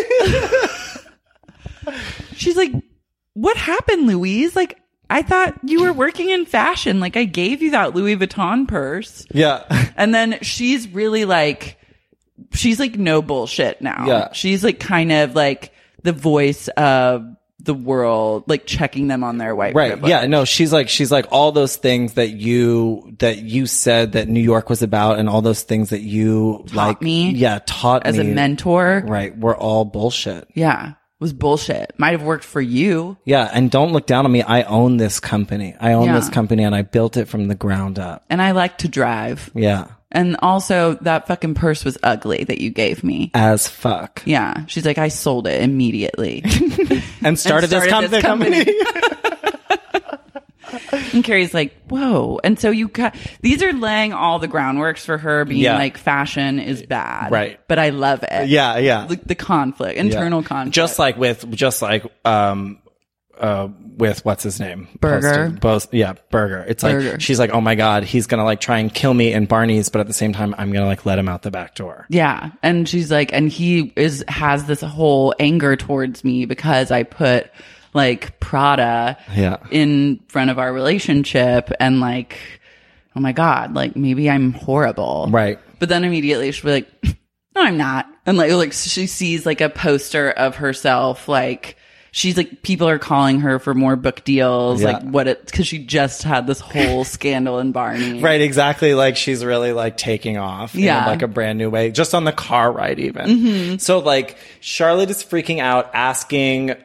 She's like, what happened, Louise? Like, I thought you were working in fashion. Like, I gave you that Louis Vuitton purse. Yeah. And then she's really like, she's like no bullshit now. Yeah. She's like kind of like the voice of the world, like checking them on their white privilege. Yeah, no, she's like all those things that you said that New York was about, and all those things that you taught me as a mentor. Right, were all bullshit. Yeah, was bullshit. Might have worked for you. Yeah, and don't look down on me. I own this company. And I built it from the ground up. And I like to drive. Yeah. And also, that fucking purse was ugly that you gave me. As fuck. Yeah. She's like, I sold it immediately. and started this company. And Carrie's like, whoa. And so these are laying all the groundworks for her being like, fashion is bad. Right. But I love it. Yeah, yeah. The conflict, internal conflict. Just like with what's his name? Berger. Berger. It's Berger. like, she's like, oh my God, he's going to like try and kill me in Barney's, but at the same time, I'm going to like let him out the back door. Yeah. And she's like, and he has this whole anger towards me because I put like Prada in front of our relationship, and like, oh my God, like maybe I'm horrible. Right. But then immediately she'll be like, no, I'm not. And like she sees like a poster of herself, like she's like, people are calling her for more book deals, because she just had this whole scandal in Barney. Right, exactly. Like she's really like taking off in like a brand new way, just on the car ride even. Mm-hmm. So like Charlotte is freaking out, asking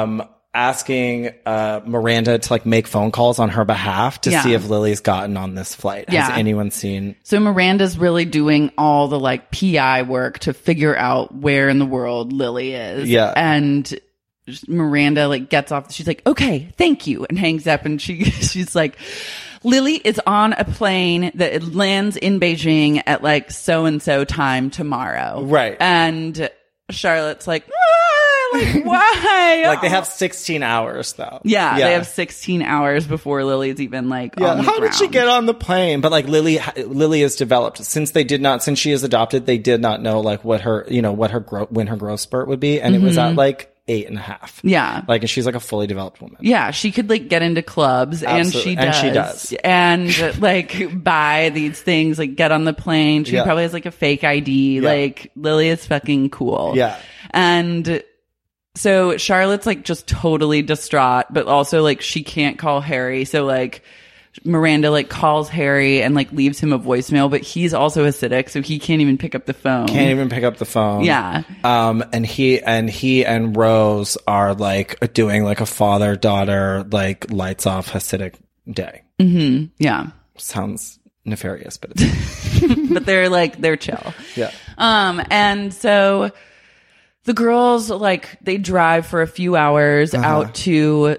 Miranda to like make phone calls on her behalf to see if Lily's gotten on this flight. Has anyone seen? So Miranda's really doing all the like PI work to figure out where in the world Lily is. Yeah. And Miranda like gets off. She's like, okay, thank you. And hangs up. And she's like, Lily is on a plane that it lands in Beijing at like so-and-so time tomorrow. Right. And Charlotte's like, like, why? Like they have 16 hours though. Yeah, they have 16 hours before Lily's even like on the How ground. did she get on the plane? But like Lily is developed since she is adopted. They did not know like when her growth spurt would be, and it was at like 8.5. Yeah. Like, and she's like a fully developed woman. Yeah. She could like get into clubs. Absolutely. And she does. And like buy these things, like get on the plane. She probably has like a fake ID. Yeah. Like Lily is fucking cool. Yeah. And so Charlotte's like just totally distraught, but also like she can't call Harry. So like Miranda like calls Harry and like leaves him a voicemail, but he's also acidic, so he can't even pick up the phone. Yeah. And he and Rose are like doing like a father-daughter like lights off Hasidic day. Mm-hmm. Yeah. Sounds nefarious, but it's but they're chill. Yeah. And so the girls like they drive for a few hours out to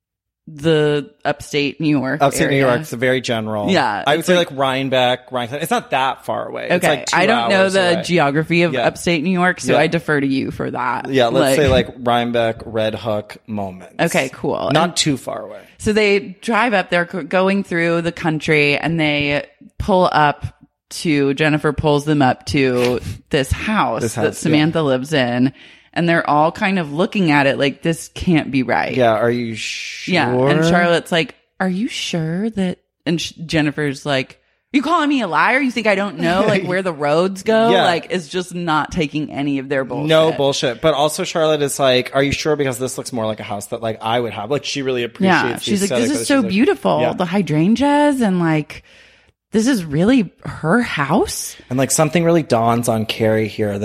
the upstate New York area. New York. It's very general. Yeah. I would say like Rhinebeck. It's not that far away. Okay. It's like 2 I don't know the away. Geography of upstate New York, so I defer to you for that. Yeah. Let's say like Rhinebeck, Red Hook moments. Okay, cool. Not too far away. So they drive up, they're going through the country, and they pull up to, Jennifer pulls them up to this house that Samantha lives in. And they're all kind of looking at it like, this can't be right. Yeah, are you sure? Yeah, and Charlotte's like, are you sure that... And Jennifer's like, are you calling me a liar? You think I don't know like where the roads go? Yeah. Like, it's just not taking any of their bullshit. No bullshit. But also Charlotte is like, are you sure? Because this looks more like a house that like I would have. Like she really appreciates the she's like, aesthetic, this is so beautiful. Yeah. The hydrangeas and like... This is really her house? And like something really dawns on Carrie here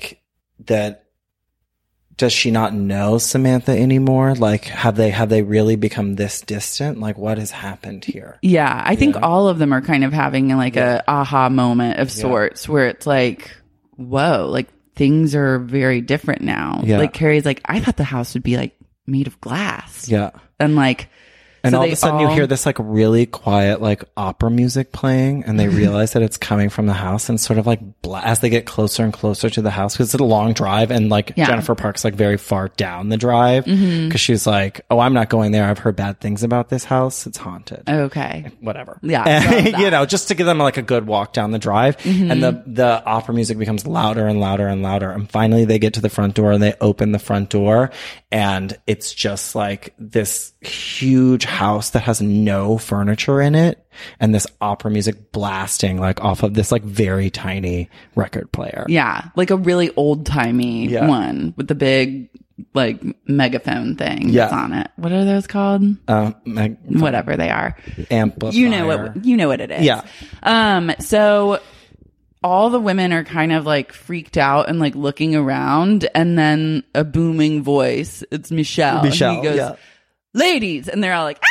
that does she not know Samantha anymore? Like, have they really become this distant? Like, what has happened here? Yeah, I think all of them are kind of having like a aha moment of sorts where it's like, whoa, like things are very different now. Yeah. Like Carrie's like, I thought the house would be like made of glass. Yeah. And like, and all of a sudden you hear this like really quiet like opera music playing, and they realize that it's coming from the house, and sort of like as they get closer and closer to the house, because it's a long drive, and like Jennifer Park's like very far down the drive because she's like, oh, I'm not going there. I've heard bad things about this house. It's haunted. Okay. Whatever. Yeah. And, just to give them like a good walk down the drive. And the opera music becomes louder and louder and louder. And finally they get to the front door, and they open the front door, and it's just like this huge house that has no furniture in it, and this opera music blasting like off of this like very tiny record player. Yeah, like a really old timey one with the big like megaphone thing that's on it. What are those called? Whatever they are. Amplifier. You know what it is. Yeah. So all the women are kind of like freaked out and like looking around, and then a booming voice. It's Michelle. And he goes, ladies, and they're all like,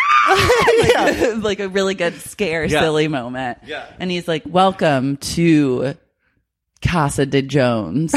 ah! like a really good scare, silly moment. Yeah. And he's like, welcome to Casa de Jones.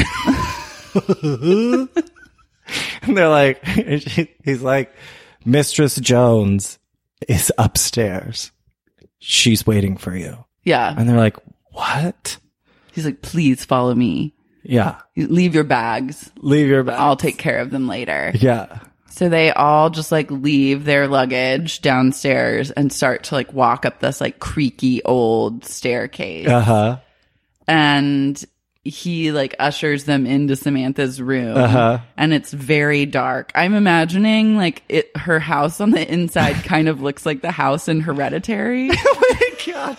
And they're like, he's like, Mistress Jones is upstairs. She's waiting for you. Yeah. And they're like, what? He's like, please follow me. Yeah. Leave your bags. I'll take care of them later. Yeah. So they all just like leave their luggage downstairs and start to like walk up this like creaky old staircase. Uh-huh. And he like ushers them into Samantha's room, and it's very dark. I'm imagining like her house on the inside kind of looks like the house in Hereditary. Oh my God.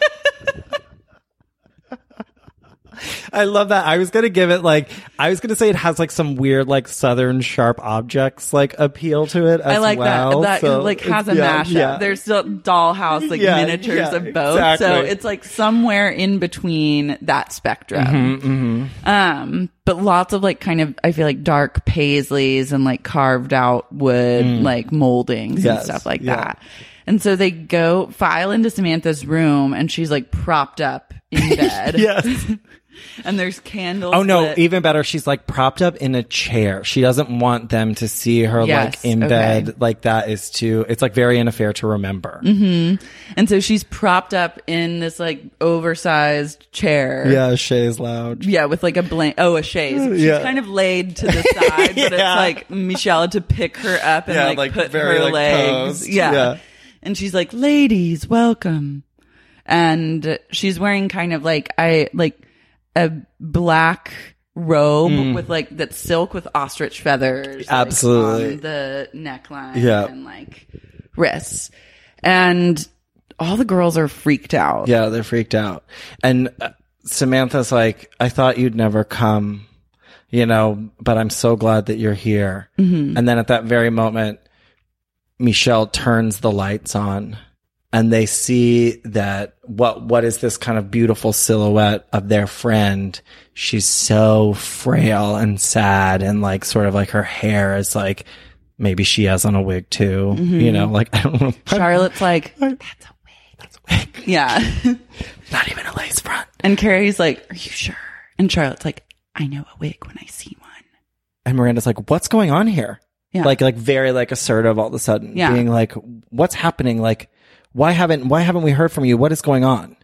I love that. I was going to say it has like some weird like Southern sharp objects like appeal to it as well. I like that so like has a mashup. Yeah. There's still dollhouse like miniatures of both. Exactly. So it's like somewhere in between that spectrum. But lots of like kind of, I feel like dark paisleys and like carved out wood like moldings and stuff like that. And so they file into Samantha's room, and she's like propped up in bed. Yes. And there's candles. Oh no, lit. even better. She's like propped up in a chair. She doesn't want them to see her like in bed. Like that is too, it's like very an affair to remember. And so she's propped up in this like oversized chair. Yeah, chaise lounge. Yeah, with like a chaise. She's kind of laid to the side, but it's like Michelle had to pick her up and like put very, her like, legs. posed. Yeah. And she's like, ladies, welcome. And she's wearing kind of like a black robe with like that silk with ostrich feathers. Absolutely. Like, on the neckline and like wrists. And all the girls are freaked out. Yeah, they're freaked out. And Samantha's like, I thought you'd never come, but I'm so glad that you're here. And then at that very moment, Michelle turns the lights on, and they see that what is this kind of beautiful silhouette of their friend. She's so frail and sad, and like sort of like her hair is like, maybe she has on a wig too, like, I don't know. Charlotte's like, that's a wig. That's a wig. Yeah. Not even a lace front. And Carrie's like, are you sure? And Charlotte's like, I know a wig when I see one. And Miranda's like, what's going on here? Yeah. Like very like assertive all of a sudden, being like, what's happening? Like, why haven't we heard from you? What is going on?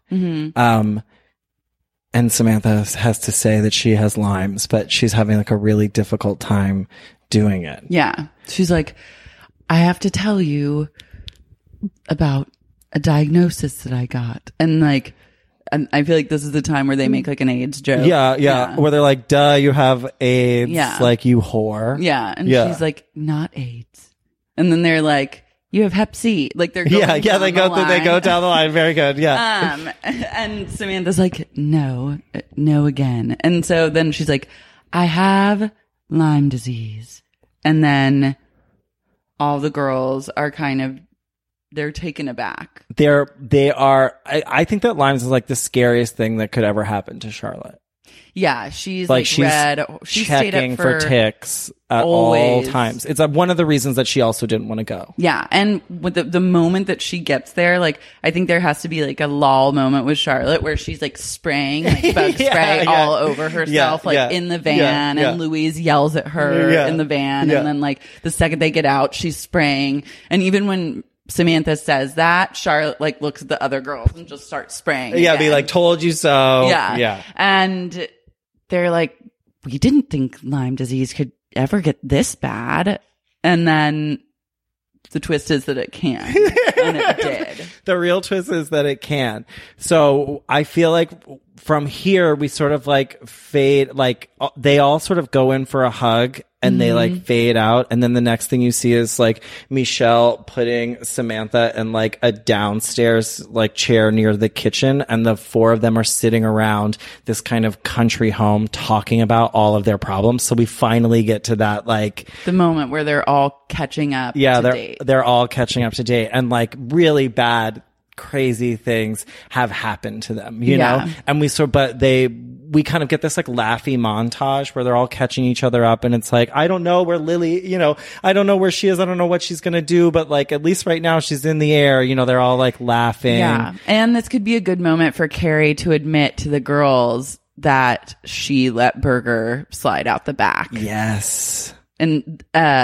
And Samantha has to say that she has Lyme's, but she's having like a really difficult time doing it. Yeah. She's like, I have to tell you about a diagnosis that I got. And like, and I feel like this is the time where they make like an AIDS joke. Yeah. Where they're like, duh, you have AIDS. Yeah. Like, you whore. Yeah. And she's like, not AIDS. And then they're like, you have Hep C. Like they're going they go down the line. Very good. Yeah. And Samantha's like, no again. And so then she's like, I have Lyme disease. And then all the girls are kind of, they're taken aback. They are. I think that Lyme's is like the scariest thing that could ever happen to Charlotte. Yeah, she's red. She's checking for ticks at all times. It's one of the reasons that she also didn't want to go. Yeah, and with the moment that she gets there, like I think there has to be like a lull moment with Charlotte where she's like spraying like bug spray all over herself, in the van, and Louise yells at her in the van, and then like the second they get out, she's spraying, and even when Samantha says that, Charlotte like looks at the other girls and just starts spraying. Yeah, again. be like, told you so. Yeah. And they're like, we didn't think Lyme disease could ever get this bad. And then the twist is that it can. And it did. The real twist is that it can. So I feel like from here, we sort of like fade, like they all sort of go in for a hug and they like fade out. And then the next thing you see is like Michelle putting Samantha in like a downstairs like chair near the kitchen. And the four of them are sitting around this kind of country home talking about all of their problems. So we finally get to that, like the moment where they're all catching up. They're all catching up to date, and like really bad, crazy things have happened to them, you know? And we kind of get this like laughy montage where they're all catching each other up, and it's like, I don't know where Lily, I don't know where she is. I don't know what she's going to do, but like, at least right now she's in the air, they're all like laughing. Yeah. And this could be a good moment for Carrie to admit to the girls that she let Berger slide out the back. Yes. And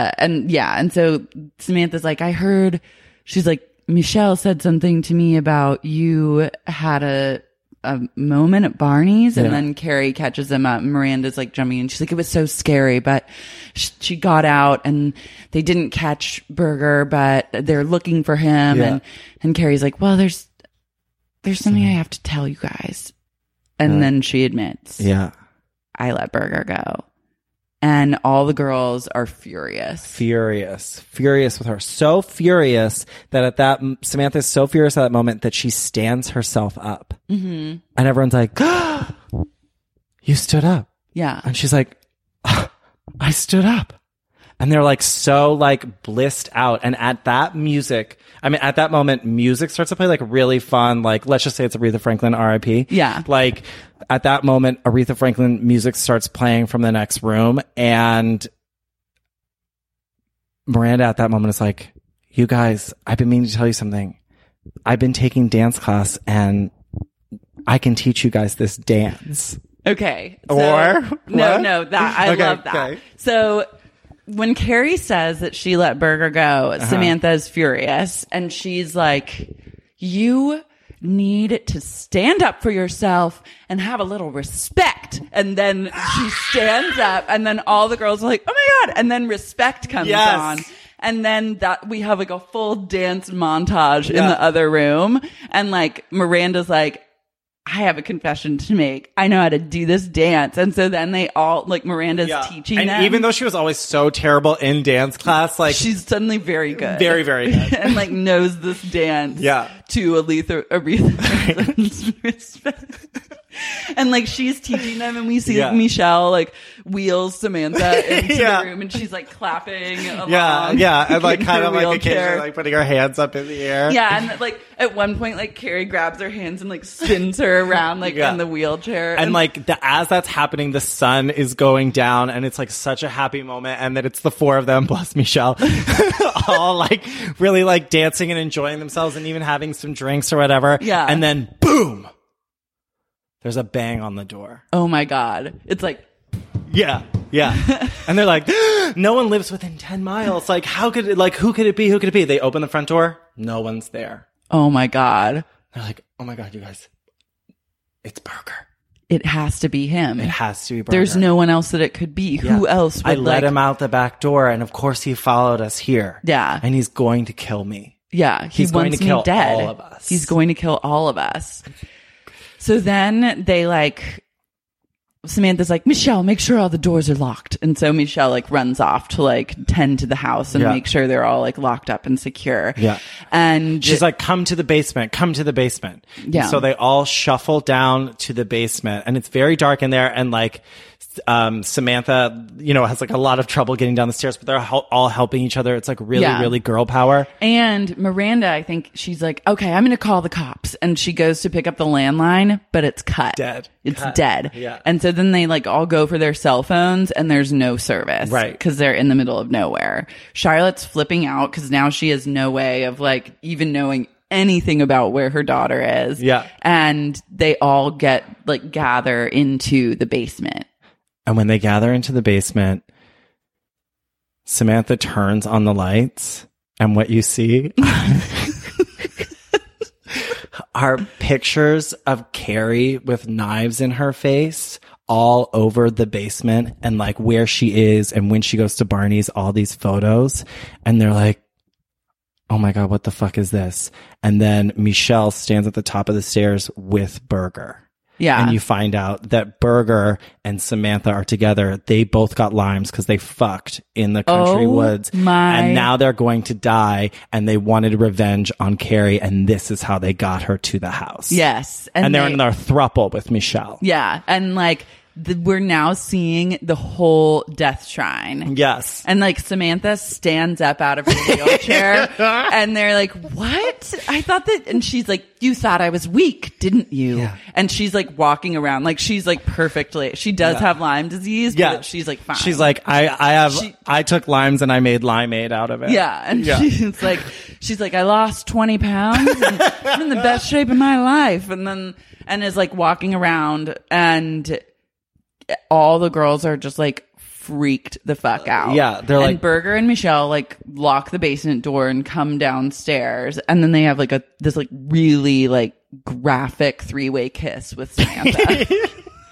so Samantha's like, I heard, she's like, Michelle said something to me about you had a moment at Barney's, and then Carrie catches them up. Miranda's like jumping in. She's like, it was so scary, but she got out and they didn't catch Berger, but they're looking for him. Yeah. And Carrie's like, well, there's something I have to tell you guys. And then she admits. Yeah. I let Burger go. And all the girls are furious. Furious with her. So furious that Samantha's so furious at that moment that she stands herself up. Mm-hmm. And everyone's like, you stood up. Yeah. And she's like, I stood up. And they're like so like blissed out. And at that moment, music starts to play like really fun. Like, let's just say it's Aretha Franklin, R.I.P. Yeah. Like at that moment, Aretha Franklin music starts playing from the next room. And Miranda at that moment is like, you guys, I've been meaning to tell you something. I've been taking dance class and I can teach you guys this dance. Okay. So, What? No, that I Okay, love that. okay. So when Carrie says that she let Burger go, Samantha is furious and she's like, you need to stand up for yourself and have a little respect. And then she stands up and then all the girls are like, oh my God. And then respect comes on. And then that we have like a full dance montage in the other room. And like Miranda's like, I have a confession to make. I know how to do this dance. And so then they all, like, Miranda's teaching them. And even though she was always so terrible in dance class, like... she's suddenly very good. Very, very good. And, like, knows this dance to Aretha's respect. And, like, she's teaching them, and we see Michelle, like, wheels Samantha into the room, and she's, like, clapping along. Yeah. And, like, kind of, like, wheelchair. occasionally, like, putting her hands up in the air. Yeah, and, like, at one point, like, Carrie grabs her hands and, like, spins her around, like, in the wheelchair. And, like, as that's happening, the sun is going down, and it's, like, such a happy moment, and that it's the four of them plus Michelle all, like, really, like, dancing and enjoying themselves and even having some drinks or whatever. Yeah. And then, boom! There's a bang on the door. Oh, my God. It's like... Yeah. And they're like, no one lives within 10 miles. Like, who could it be? They open the front door. No one's there. Oh, my God. They're like, oh, my God, you guys. It's Burger. It has to be him. It has to be Burger. There's no one else that it could be. Yeah. Who else would, I let him out the back door, and of course he followed us here. Yeah. And he's going to kill me. Yeah. He's going to kill dead. all of us. He's going to kill all of us. So then they like... Samantha's like, Michelle, make sure all the doors are locked. And so Michelle like runs off to like tend to the house and make sure they're all like locked up and secure. Yeah. And she's like, come to the basement. Yeah. And so they all shuffle down to the basement, and it's very dark in there. And like, Samantha, has like a lot of trouble getting down the stairs, but they're all helping each other. It's like really girl power. And Miranda, I think she's like, okay, I'm going to call the cops. And she goes to pick up the landline, but it's cut. It's dead. Yeah. And so then they like all go for their cell phones and there's no service. Right. Because they're in the middle of nowhere. Charlotte's flipping out because now she has no way of like even knowing anything about where her daughter is. Yeah. And they all gather into the basement. And when they gather into the basement, Samantha turns on the lights, and what you see are pictures of Carrie with knives in her face all over the basement, and like where she is and when she goes to Barney's, all these photos. And they're like, oh my God, what the fuck is this? And then Michelle stands at the top of the stairs with Burger. Yeah. And you find out that Burger and Samantha are together. They both got limes because they fucked in the country woods. And now they're going to die, and they wanted revenge on Carrie, and this is how they got her to the house. Yes. And they're in their throuple with Michelle. Yeah. And like, we're now seeing the whole death shrine. Yes. And like Samantha stands up out of her wheelchair and they're like, what? I thought that, and she's like, you thought I was weak, didn't you? Yeah. And she's like walking around like she's like perfectly, she does have Lyme disease, but she's like fine. She's like, I took limes and I made limeade out of it. Yeah. And she's like, I lost 20 pounds and I'm in the best shape of my life. And is like walking around, and all the girls are just like freaked the fuck out. Yeah, they're like, and Burger and Michelle like lock the basement door and come downstairs, and then they have like this like really like graphic 3-way kiss with Samantha.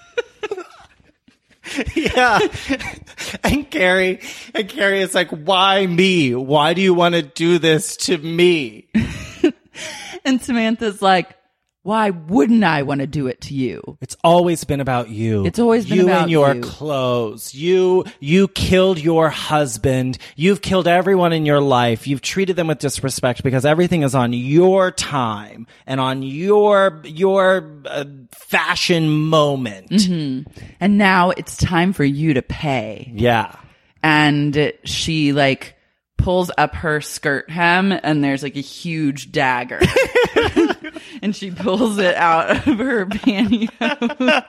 Yeah. And Carrie is like, why me? Why do you want to do this to me? And Samantha's like, Why wouldn't I want to do it to you? It's always been about you. It's always been you about and your you. clothes. You killed your husband. You've killed everyone in your life. You've treated them with disrespect because everything is on your time and on your fashion moment. Mm-hmm. And now it's time for you to pay. Yeah. And she like pulls up her skirt hem and there's like a huge dagger. And she pulls it out of her pantyhose.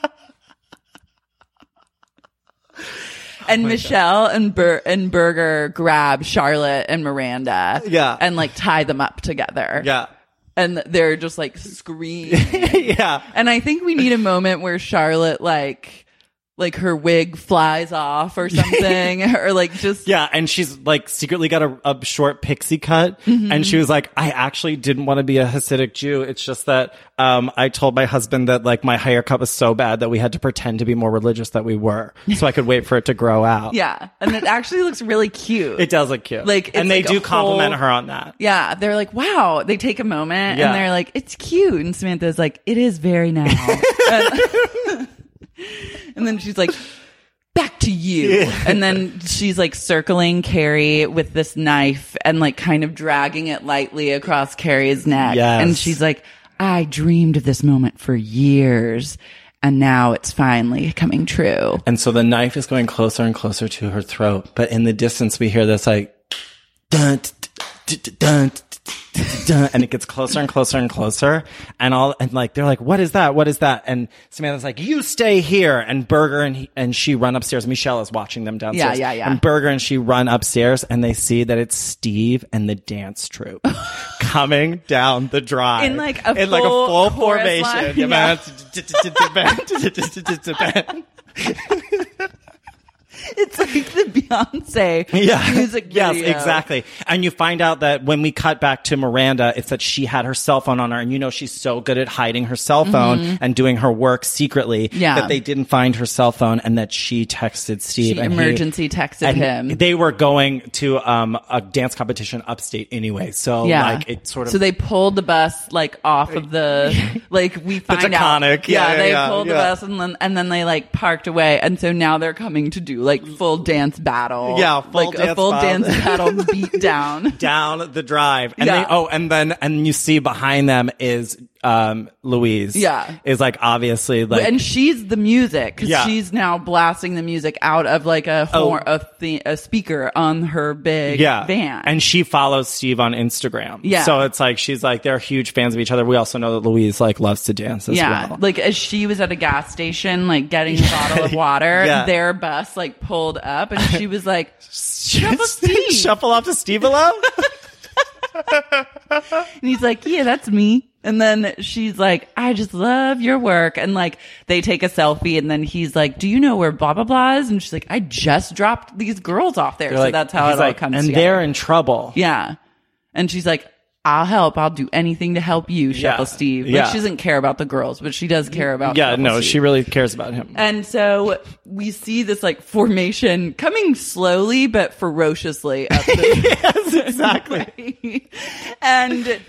And Michelle and Berger grab Charlotte and Miranda. Yeah. And like tie them up together. Yeah. And they're just like screaming. Yeah. And I think we need a moment where Charlotte like her wig flies off or something, or like just... Yeah, and she's like secretly got a short pixie cut, and she was like, I actually didn't want to be a Hasidic Jew. It's just that I told my husband that like my haircut was so bad that we had to pretend to be more religious that we were, so I could wait for it to grow out. Yeah, and it actually looks really cute. It does look cute. Like, and they like do compliment her on that. Yeah, they're like, wow. They take a moment Yeah. and they're like, it's cute. And Samantha's like, it is very now. And then she's like, back to you. Yeah. And then she's like circling Carrie with this knife and like kind of dragging it lightly across Carrie's neck. Yes. And she's like, I dreamed of this moment for years. And now it's finally coming true. And so the knife is going closer and closer to her throat. But in the distance, we hear this like, dun, dun, dun, dun, dun, and it gets closer and closer and closer. And like, they're like, what is that? What is that? And Samantha's like, you stay here. And Berger and she run upstairs. Michelle is watching them downstairs. Yeah. And Berger and she run upstairs and they see that it's Steve and the dance troupe coming down the drive. In like a full chorus formation. line. Yeah. It's like the Beyonce music video. Yes, exactly. And you find out that when we cut back to Miranda, it's that she had her cell phone on her, and you know she's so good at hiding her cell phone and doing her work secretly that they didn't find her cell phone, and that she texted Steve. She and emergency texted him. They were going to a dance competition upstate anyway, so like it sort of. So they pulled the bus like off of the like we find out. Taconic. They pulled the bus and then they like parked away, and so now they're coming to do like full dance battle. Yeah, a full dance battle beat down the drive. And and you see behind them is Louise. Yeah. Is like obviously like, and she's the music because she's now blasting the music out of like a speaker on her big van. And she follows Steve on Instagram. Yeah. So it's like she's like they're huge fans of each other. We also know that Louise like loves to dance as well. Like as she was at a gas station like getting a bottle of water, their bus like pulled up and she was like, Shuffle Steve. Shuffle off to Steve-a-lo? And he's like, yeah, that's me. And then she's like, I just love your work. And like, they take a selfie and then he's like, do you know where blah, blah, blah is? And she's like, I just dropped these girls off there. So that's how it all comes together. And they're in trouble. Yeah. And she's like, I'll help. I'll do anything to help you, Shuffle Steve. Like, she doesn't care about the girls, but she does care about Shuffle Steve. She really cares about him. And so we see this like formation coming slowly but ferociously up the Yes, exactly. And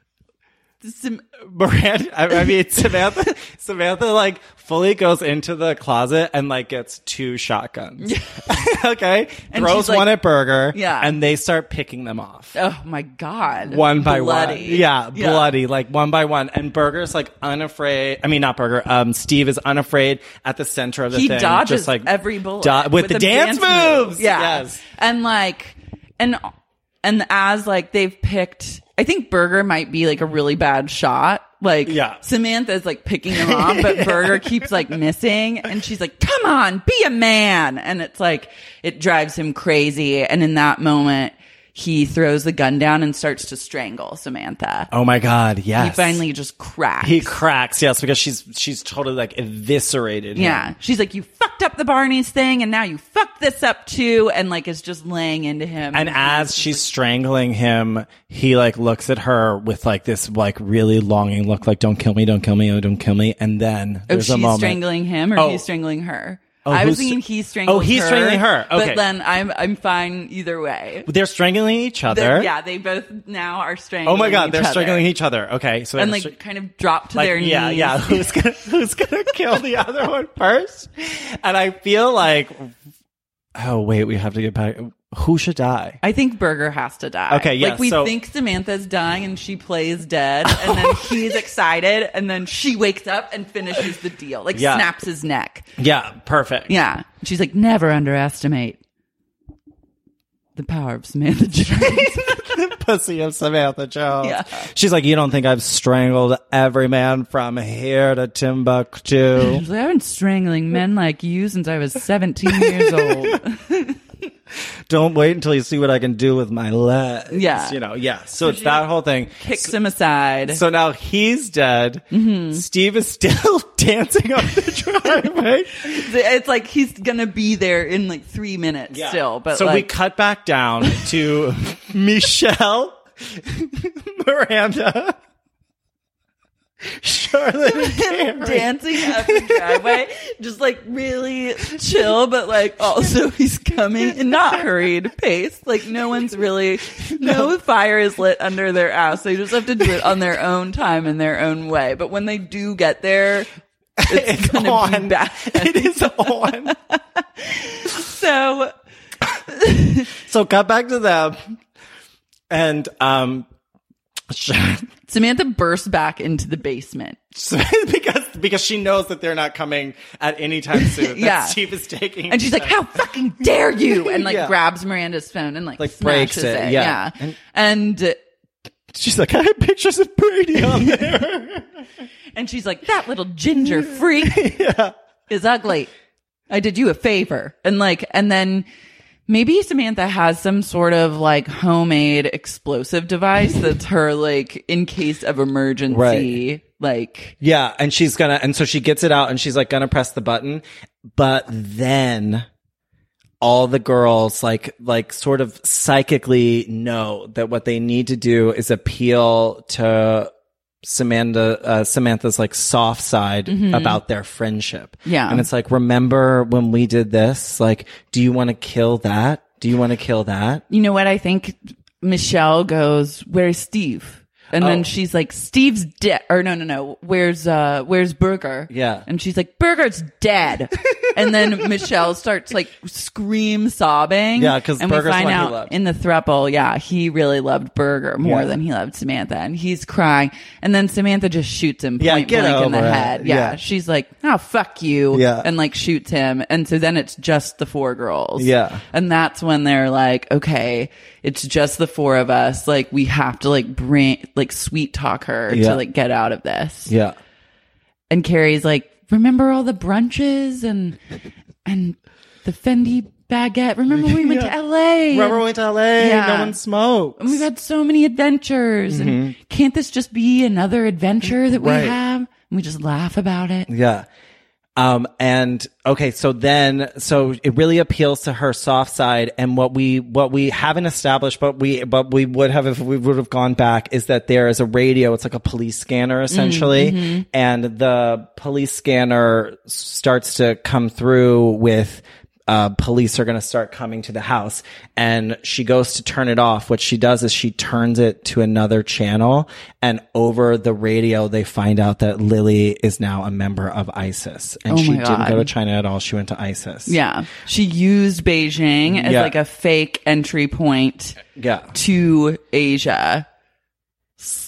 Samantha like fully goes into the closet and like gets 2 shotguns. Okay. And throws like, one at Berger. Yeah. And they start picking them off. Oh my God. One by bloody. one. Yeah, bloody, like one by one. And Berger's like unafraid. I mean, not Berger. Steve is unafraid at the center of the thing. He dodges just like every bullet. with the dance moves. Yeah. Yes. And like, and as like they've picked, I think Berger might be like a really bad shot. Like Samantha's like picking him off, but Berger keeps like missing. And she's like, come on, be a man. And it's like, it drives him crazy. And in that moment, he throws the gun down and starts to strangle Samantha. Oh my God, yes. He finally just cracks. He cracks, yes, because she's totally like eviscerated him. Yeah. She's like, you fucked up the Barney's thing and now you fucked this up too, and like is just laying into him. And as she's strangling him, he like looks at her with like this like really longing look, like don't kill me, don't kill me, oh don't kill me. And then there's a moment. She's strangling him or he's strangling her? I was thinking he strangled her. Oh, he's strangling her. Okay. But then I'm fine either way. They're strangling each other. They both now are strangling. Oh my God, they're other. strangling each other. Okay, so and like kind of drop to their knees. Yeah. Who's gonna kill the other one first? And I feel like, oh wait, we have to get back. Who should die? I think Burger has to die. Okay, yeah. Like we think Samantha's dying and she plays dead, and then he's excited, and then she wakes up and finishes the deal. Like snaps his neck. Yeah, perfect. Yeah. She's like, never underestimate the power of Samantha Jones. The pussy of Samantha Jones. Yeah. She's like, you don't think I've strangled every man from here to Timbuktu? She's like, I've been strangling men like you since I was 17 years old. Don't wait until you see what I can do with my legs. Yeah. So it's that whole thing. Kicks him aside. So now he's dead. Mm-hmm. Steve is still dancing on the driveway. It's like he's gonna be there in like 3 minutes still. But so we cut back down to Michelle, Miranda, Charlotte, and Carrie dancing up the driveway, just like really chill, but like also he's coming in not hurried pace. Like no fire is lit under their ass. They just have to do it on their own time in their own way. But when they do get there, it's gonna on. be bad. It is on. So cut back to them, and Samantha bursts back into the basement because she knows that they're not coming at any time soon. That Steve is taking, and she's like, "How fucking dare you!" And like grabs Miranda's phone and like breaks smashes it. Yeah. And she's like, "I have pictures of Brady on there," and she's like, "That little ginger freak is ugly. I did you a favor," and then. Maybe Samantha has some sort of like homemade explosive device that's her like in case of emergency. Right. Like yeah, and so she gets it out and she's like gonna press the button, but then all the girls like sort of psychically know that what they need to do is appeal to Samantha's like soft side about their friendship. Yeah. And it's like, remember when we did this? Like, do you want to kill that? Do you want to kill that? You know what? I think Michelle goes, "Where's Steve?" And then she's like, "Steve's dead." Or no. Where's Burger? Yeah. And she's like, "Burger's dead." And then Michelle starts like sobbing. Yeah, because Burger's we find one out he loved. in the throuple, he really loved Burger more than he loved Samantha. And he's crying. And then Samantha just shoots him point blank in the head. Yeah. She's like, "Oh, fuck you." Yeah. And like shoots him. And so then it's just the four girls. Yeah. And that's when they're like, okay, it's just the four of us. Like we have to like sweet talk her to like get out of this. Yeah. And Carrie's like, "Remember all the brunches and the Fendi baguette? Remember we went to LA? Remember we went to LA? Yeah. No one smokes. And we've had so many adventures. And can't this just be another adventure that we have?" And we just laugh about it. Yeah. And okay, so it really appeals to her soft side. And what we haven't established, but we would have if we would have gone back, is that there is a radio. It's like a police scanner essentially. And the police scanner starts to come through with, police are going to start coming to the house, and she goes to turn it off. What she does is she turns it to another channel, and over the radio, they find out that Lily is now a member of ISIS, and she didn't go to China at all. She went to ISIS. Yeah. She used Beijing as like a fake entry point to Asia /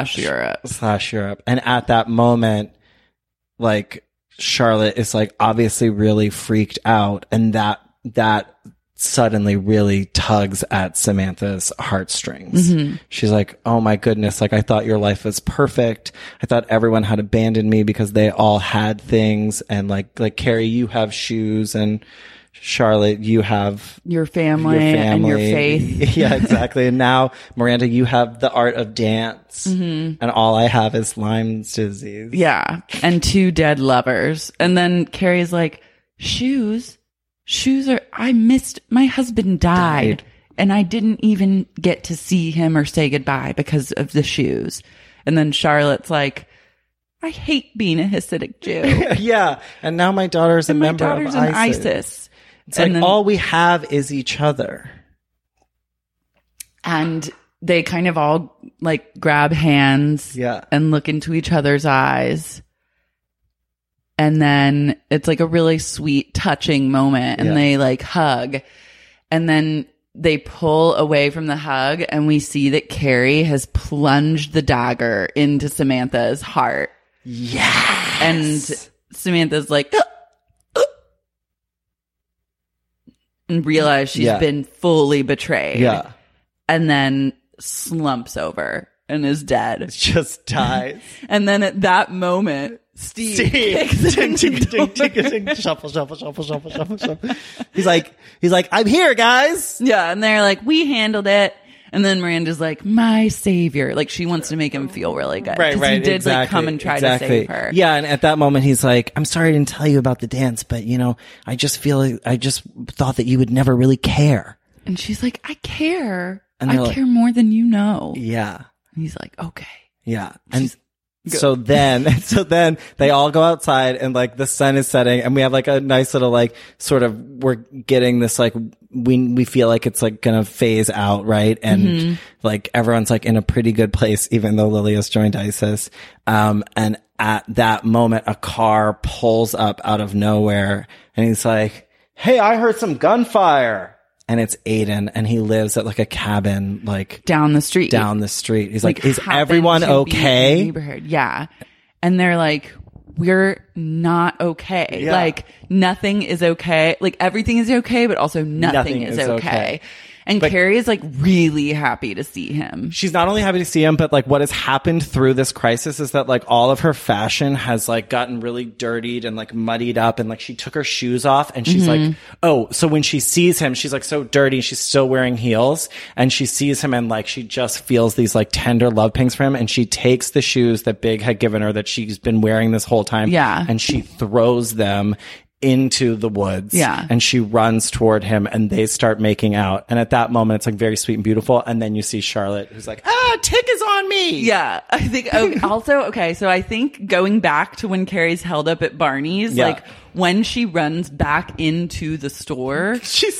Europe. And at that moment, like, Charlotte is like obviously really freaked out, and that suddenly really tugs at Samantha's heartstrings. She's like, "Oh my goodness, like I thought your life was perfect. I thought everyone had abandoned me because they all had things, and like Carrie, you have shoes, and Charlotte, you have your family and your faith." Yeah, exactly. And now, Miranda, you have the art of dance, and all I have is Lyme's disease. Yeah, and 2 dead lovers. And then Carrie's like, shoes are, my husband died, and I didn't even get to see him or say goodbye because of the shoes. And then Charlotte's like, I hate being a Hasidic Jew. Yeah. And now my daughter's a And my member daughter's of in ISIS. ISIS. It's like And then- all we have is each other. And they kind of all like grab hands Yeah. and look into each other's eyes. And then it's like a really sweet, touching moment. And Yeah. they like hug. And then they pull away from the hug and we see that Carrie has plunged the dagger into Samantha's heart. Yes. And Samantha's like, and realize she's Yeah. been fully betrayed. Yeah. And then slumps over and is dead. Just dies. And then at that moment, Steve kicks Ding, in ding, the ding, door. ding, ding. Shuffle, shuffle, shuffle, shuffle, shuffle, shuffle. He's like, I'm here, guys. Yeah, and they're like, we handled it. And then Miranda's like, my savior. Like, she wants to make him feel really good. Right, 'Cause right. He did exactly, like come and try to save her. Yeah, and at that moment he's like, I'm sorry I didn't tell you about the dance, but I just thought that you would never really care. And she's like, I care. And I they're like- care more than you know. Yeah. And he's like, okay. Yeah. And so then they all go outside and like the sun is setting and we have like a nice little like sort of, we're getting this like, we feel like it's like gonna phase out, right? And like everyone's like in a pretty good place, even though Lily has joined ISIS. And at that moment, a car pulls up out of nowhere and he's like, hey, I heard some gunfire. And it's Aiden, and he lives at like a cabin, like Down the street. He's like, is happened everyone to be in the okay? neighborhood. Yeah. And they're like, we're not okay. Yeah. Like, nothing is okay. Like, everything is okay, but also nothing is okay. And But- Carrie is like really happy to see him. She's not only happy to see him, but like what has happened through this crisis is that like all of her fashion has like gotten really dirtied and like muddied up and like she took her shoes off and she's like, oh, so when she sees him, she's like so dirty. She's still wearing heels and she sees him and like she just feels these like tender love pings for him and she takes the shoes that Big had given her that she's been wearing this whole time. Yeah. And she throws them into the woods. Yeah. And she runs toward him and they start making out. And at that moment, it's like very sweet and beautiful. And then you see Charlotte who's like, Tick is on me. Yeah. I think also, okay. So I think going back to when Carrie's held up at Barney's, Yeah. like when she runs back into the store, She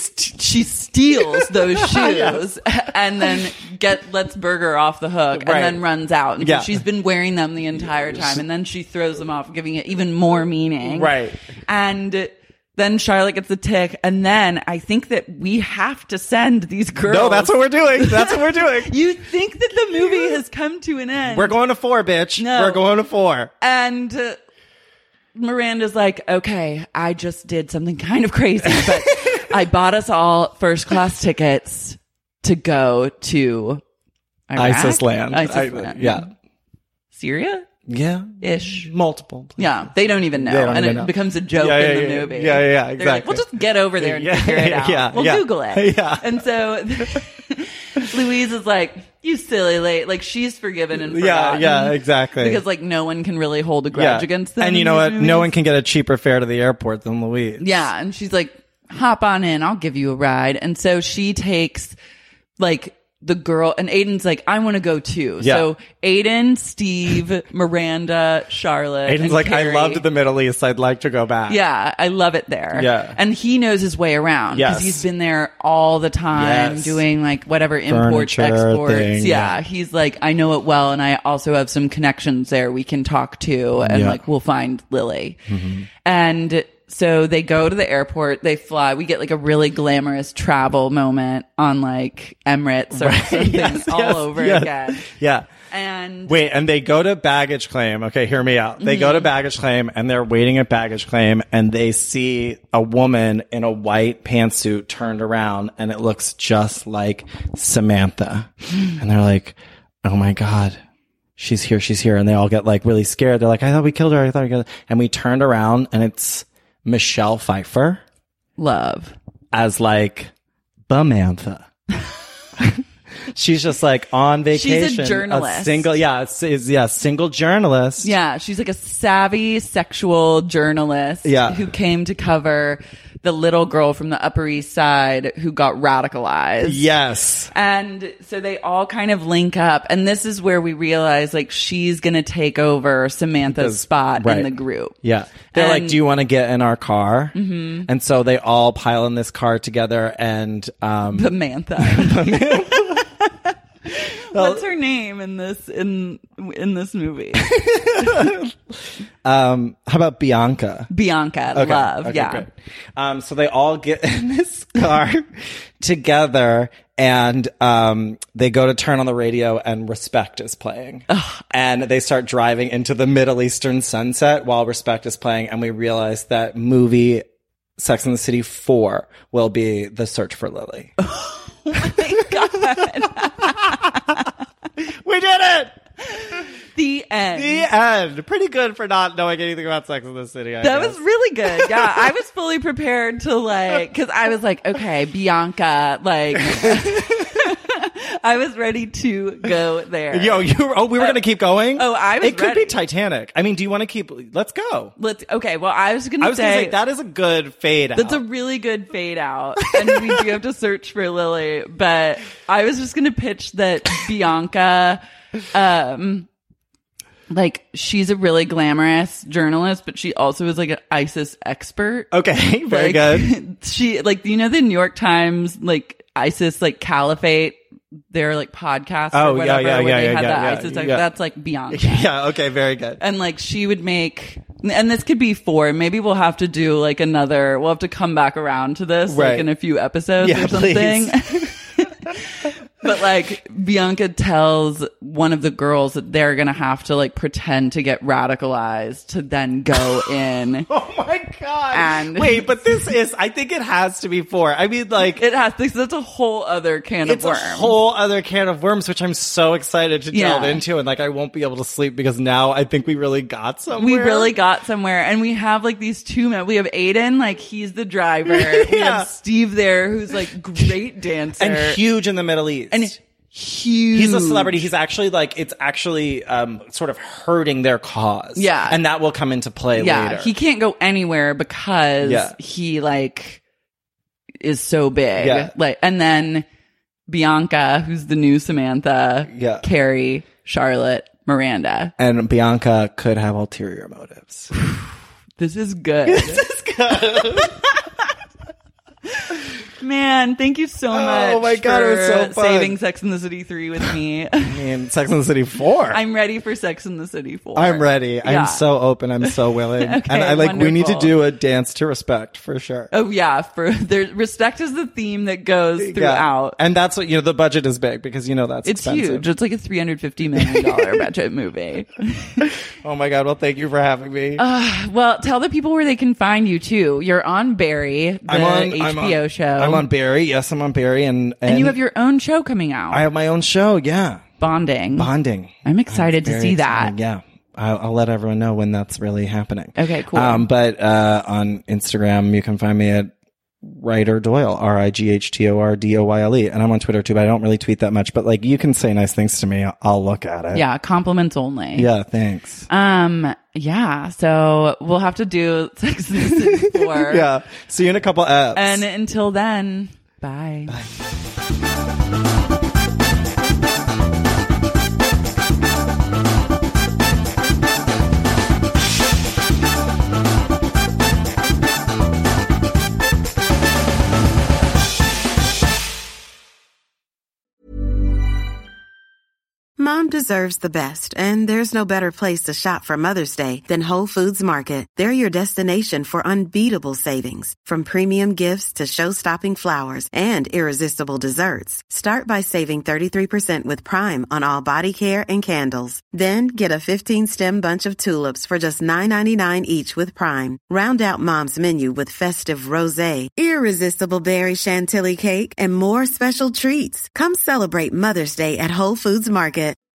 steals those shoes and then lets Burger off the hook Right. and then runs out. And Yeah. so she's been wearing them the entire time and then she throws them off, giving it even more meaning. Right. And then Charlotte gets a tick. And then I think that we have to send these girls. No, that's what we're doing. That's what we're doing. You think that the movie has come to an end. We're going to 4, bitch. No. We're going to 4. And Miranda's like, okay, I just did something kind of crazy, but I bought us all first class tickets to go to Iraq? ISIS land. ISIS land. Yeah. Syria? Yeah. Ish. Multiple. Yeah. They don't even know. They don't and even it know. becomes a joke Yeah, in yeah, the yeah. movie. Yeah, yeah, They're like, exactly. we'll just get over there and Yeah, figure it out. yeah, We'll yeah. Google it. Yeah. And so Louise is like, you silly lady. Like, she's forgiven and forgotten. Yeah, exactly. Because, like, no one can really hold a grudge against them. And you in know these what? movies. No one can get a cheaper fare to the airport than Louise. Yeah. And she's like, hop on in. I'll give you a ride. And so she takes like the girl and Aiden's like, I want to go too. Yeah. So Aiden, Steve, Miranda, Charlotte. Aiden's and like, Carrie. I loved the Middle East. I'd like to go back. Yeah. I love it there. Yeah. And he knows his way around. Yes. Because he's been there all the time Yes. doing like whatever imports, Furniture exports. thing, yeah. yeah. He's like, I know it well. And I also have some connections there we can talk to. And Yeah. like, we'll find Lily. And so they go to the airport, they fly. We get like a really glamorous travel moment on like Emirates or something Yes, all yes, over yes. again. Yeah. And Wait, and they go to baggage claim. Okay, hear me out. They go to baggage claim and they're waiting at baggage claim and they see a woman in a white pantsuit turned around and it looks just like Samantha. And they're like, oh my God, she's here, she's here. And they all get like really scared. They're like, I thought we killed her. I thought we killed her. And we turned around and it's Michelle Pfeiffer love. as like Bamantha. She's just like on vacation. She's a journalist. Single journalist. Yeah, she's like a savvy sexual journalist who came to cover the little girl from the Upper East Side who got radicalized. Yes. And so they all kind of link up. And this is where we realize like she's going to take over Samantha's spot in the group. Yeah. They're like, do you want to get in our car? Mm-hmm. And so they all pile in this car together and... Samantha. What's her name in this movie? How about Bianca? Bianca, love. Okay, yeah. Great. So they all get in this car together and they go to turn on the radio and Respect is playing. Ugh. And they start driving into the Middle Eastern sunset while Respect is playing, and we realize that movie Sex and the City 4 will be The Search for Lily. Oh my God. We did it! The end. The end. Pretty good for not knowing anything about Sex and the City, I guess. Was really good. Yeah, I was fully prepared to like, because I was like, okay, Bianca, like... I was ready to go there. We were going to keep going? Oh, I was It could be Titanic. I mean, do you want to keep... Let's go. Okay, well, I was going to say... that is a good fade out. That's a really good fade out. And we do have to search for Lily. But I was just going to pitch that Bianca... like she's a really glamorous journalist, but she also is like an ISIS expert. Okay, very good. She like, you know, the New York Times, like ISIS, like Caliphate, their like podcast or whatever, where they had ISIS. That's like Bianca. Yeah. Okay. Very good. And like she would make, and this could be 4. Maybe we'll have to do like another. We'll have to come back around to this like in a few episodes or something. But like Bianca tells one of the girls that they're going to have to like pretend to get radicalized to then go in. Oh my God. And wait, but I think it has to be 4. I mean like. It has to, that's a whole other can of worms. It's a whole other can of worms, which I'm so excited to delve into. And like, I won't be able to sleep because now I think we really got somewhere. We really got somewhere. And we have like these 2 men. We have Aiden, like he's the driver. We have Steve there, who's like great dancer. And huge in the Middle East. And huge. He's a celebrity. He's actually like, it's actually sort of hurting their cause. Yeah. And that will come into play later. He can't go anywhere because he like is so big. Yeah. Like, and then Bianca, who's the new Samantha, Carrie, Charlotte, Miranda. And Bianca could have ulterior motives. This is good. Man, thank you so much. Oh my God, it was so fun. Saving Sex and the City 3 with me. I mean, Sex and the City 4. I'm ready for Sex and the City 4. I'm ready. Yeah. I'm so open. I'm so willing. Okay, and I like, we need to do a dance to Respect for sure. Oh yeah. Respect is the theme that goes throughout. And that's what, the budget is big because that's it's expensive. Huge. It's like a $350 million budget movie. Oh my God. Well, thank you for having me. Well, tell the people where they can find you too. You're on Barry, the HBO show. I'm on Barry. Yes, I'm on Barry. And you have your own show coming out. I have my own show. Yeah. Bonding. I'm excited to see that. Yeah. I'll let everyone know when that's really happening. Okay, cool. But on Instagram, you can find me at Writer Doyle, RIGHTORDOYLE. And I'm on Twitter too, but I don't really tweet that much. But like, you can say nice things to me. I'll look at it. Yeah. Compliments only. Yeah. Thanks. Yeah. So we'll have to do Sex and the City 4. Yeah. See you in a couple apps. And until then, bye. Bye. Mom deserves the best, and there's no better place to shop for Mother's Day than Whole Foods Market. They're your destination for unbeatable savings, from premium gifts to show-stopping flowers and irresistible desserts. Start by saving 33% with Prime on all body care and candles. Then get a 15-stem bunch of tulips for just $9.99 each with Prime. Round out Mom's menu with festive rosé, irresistible berry chantilly cake, and more special treats. Come celebrate Mother's Day at Whole Foods Market.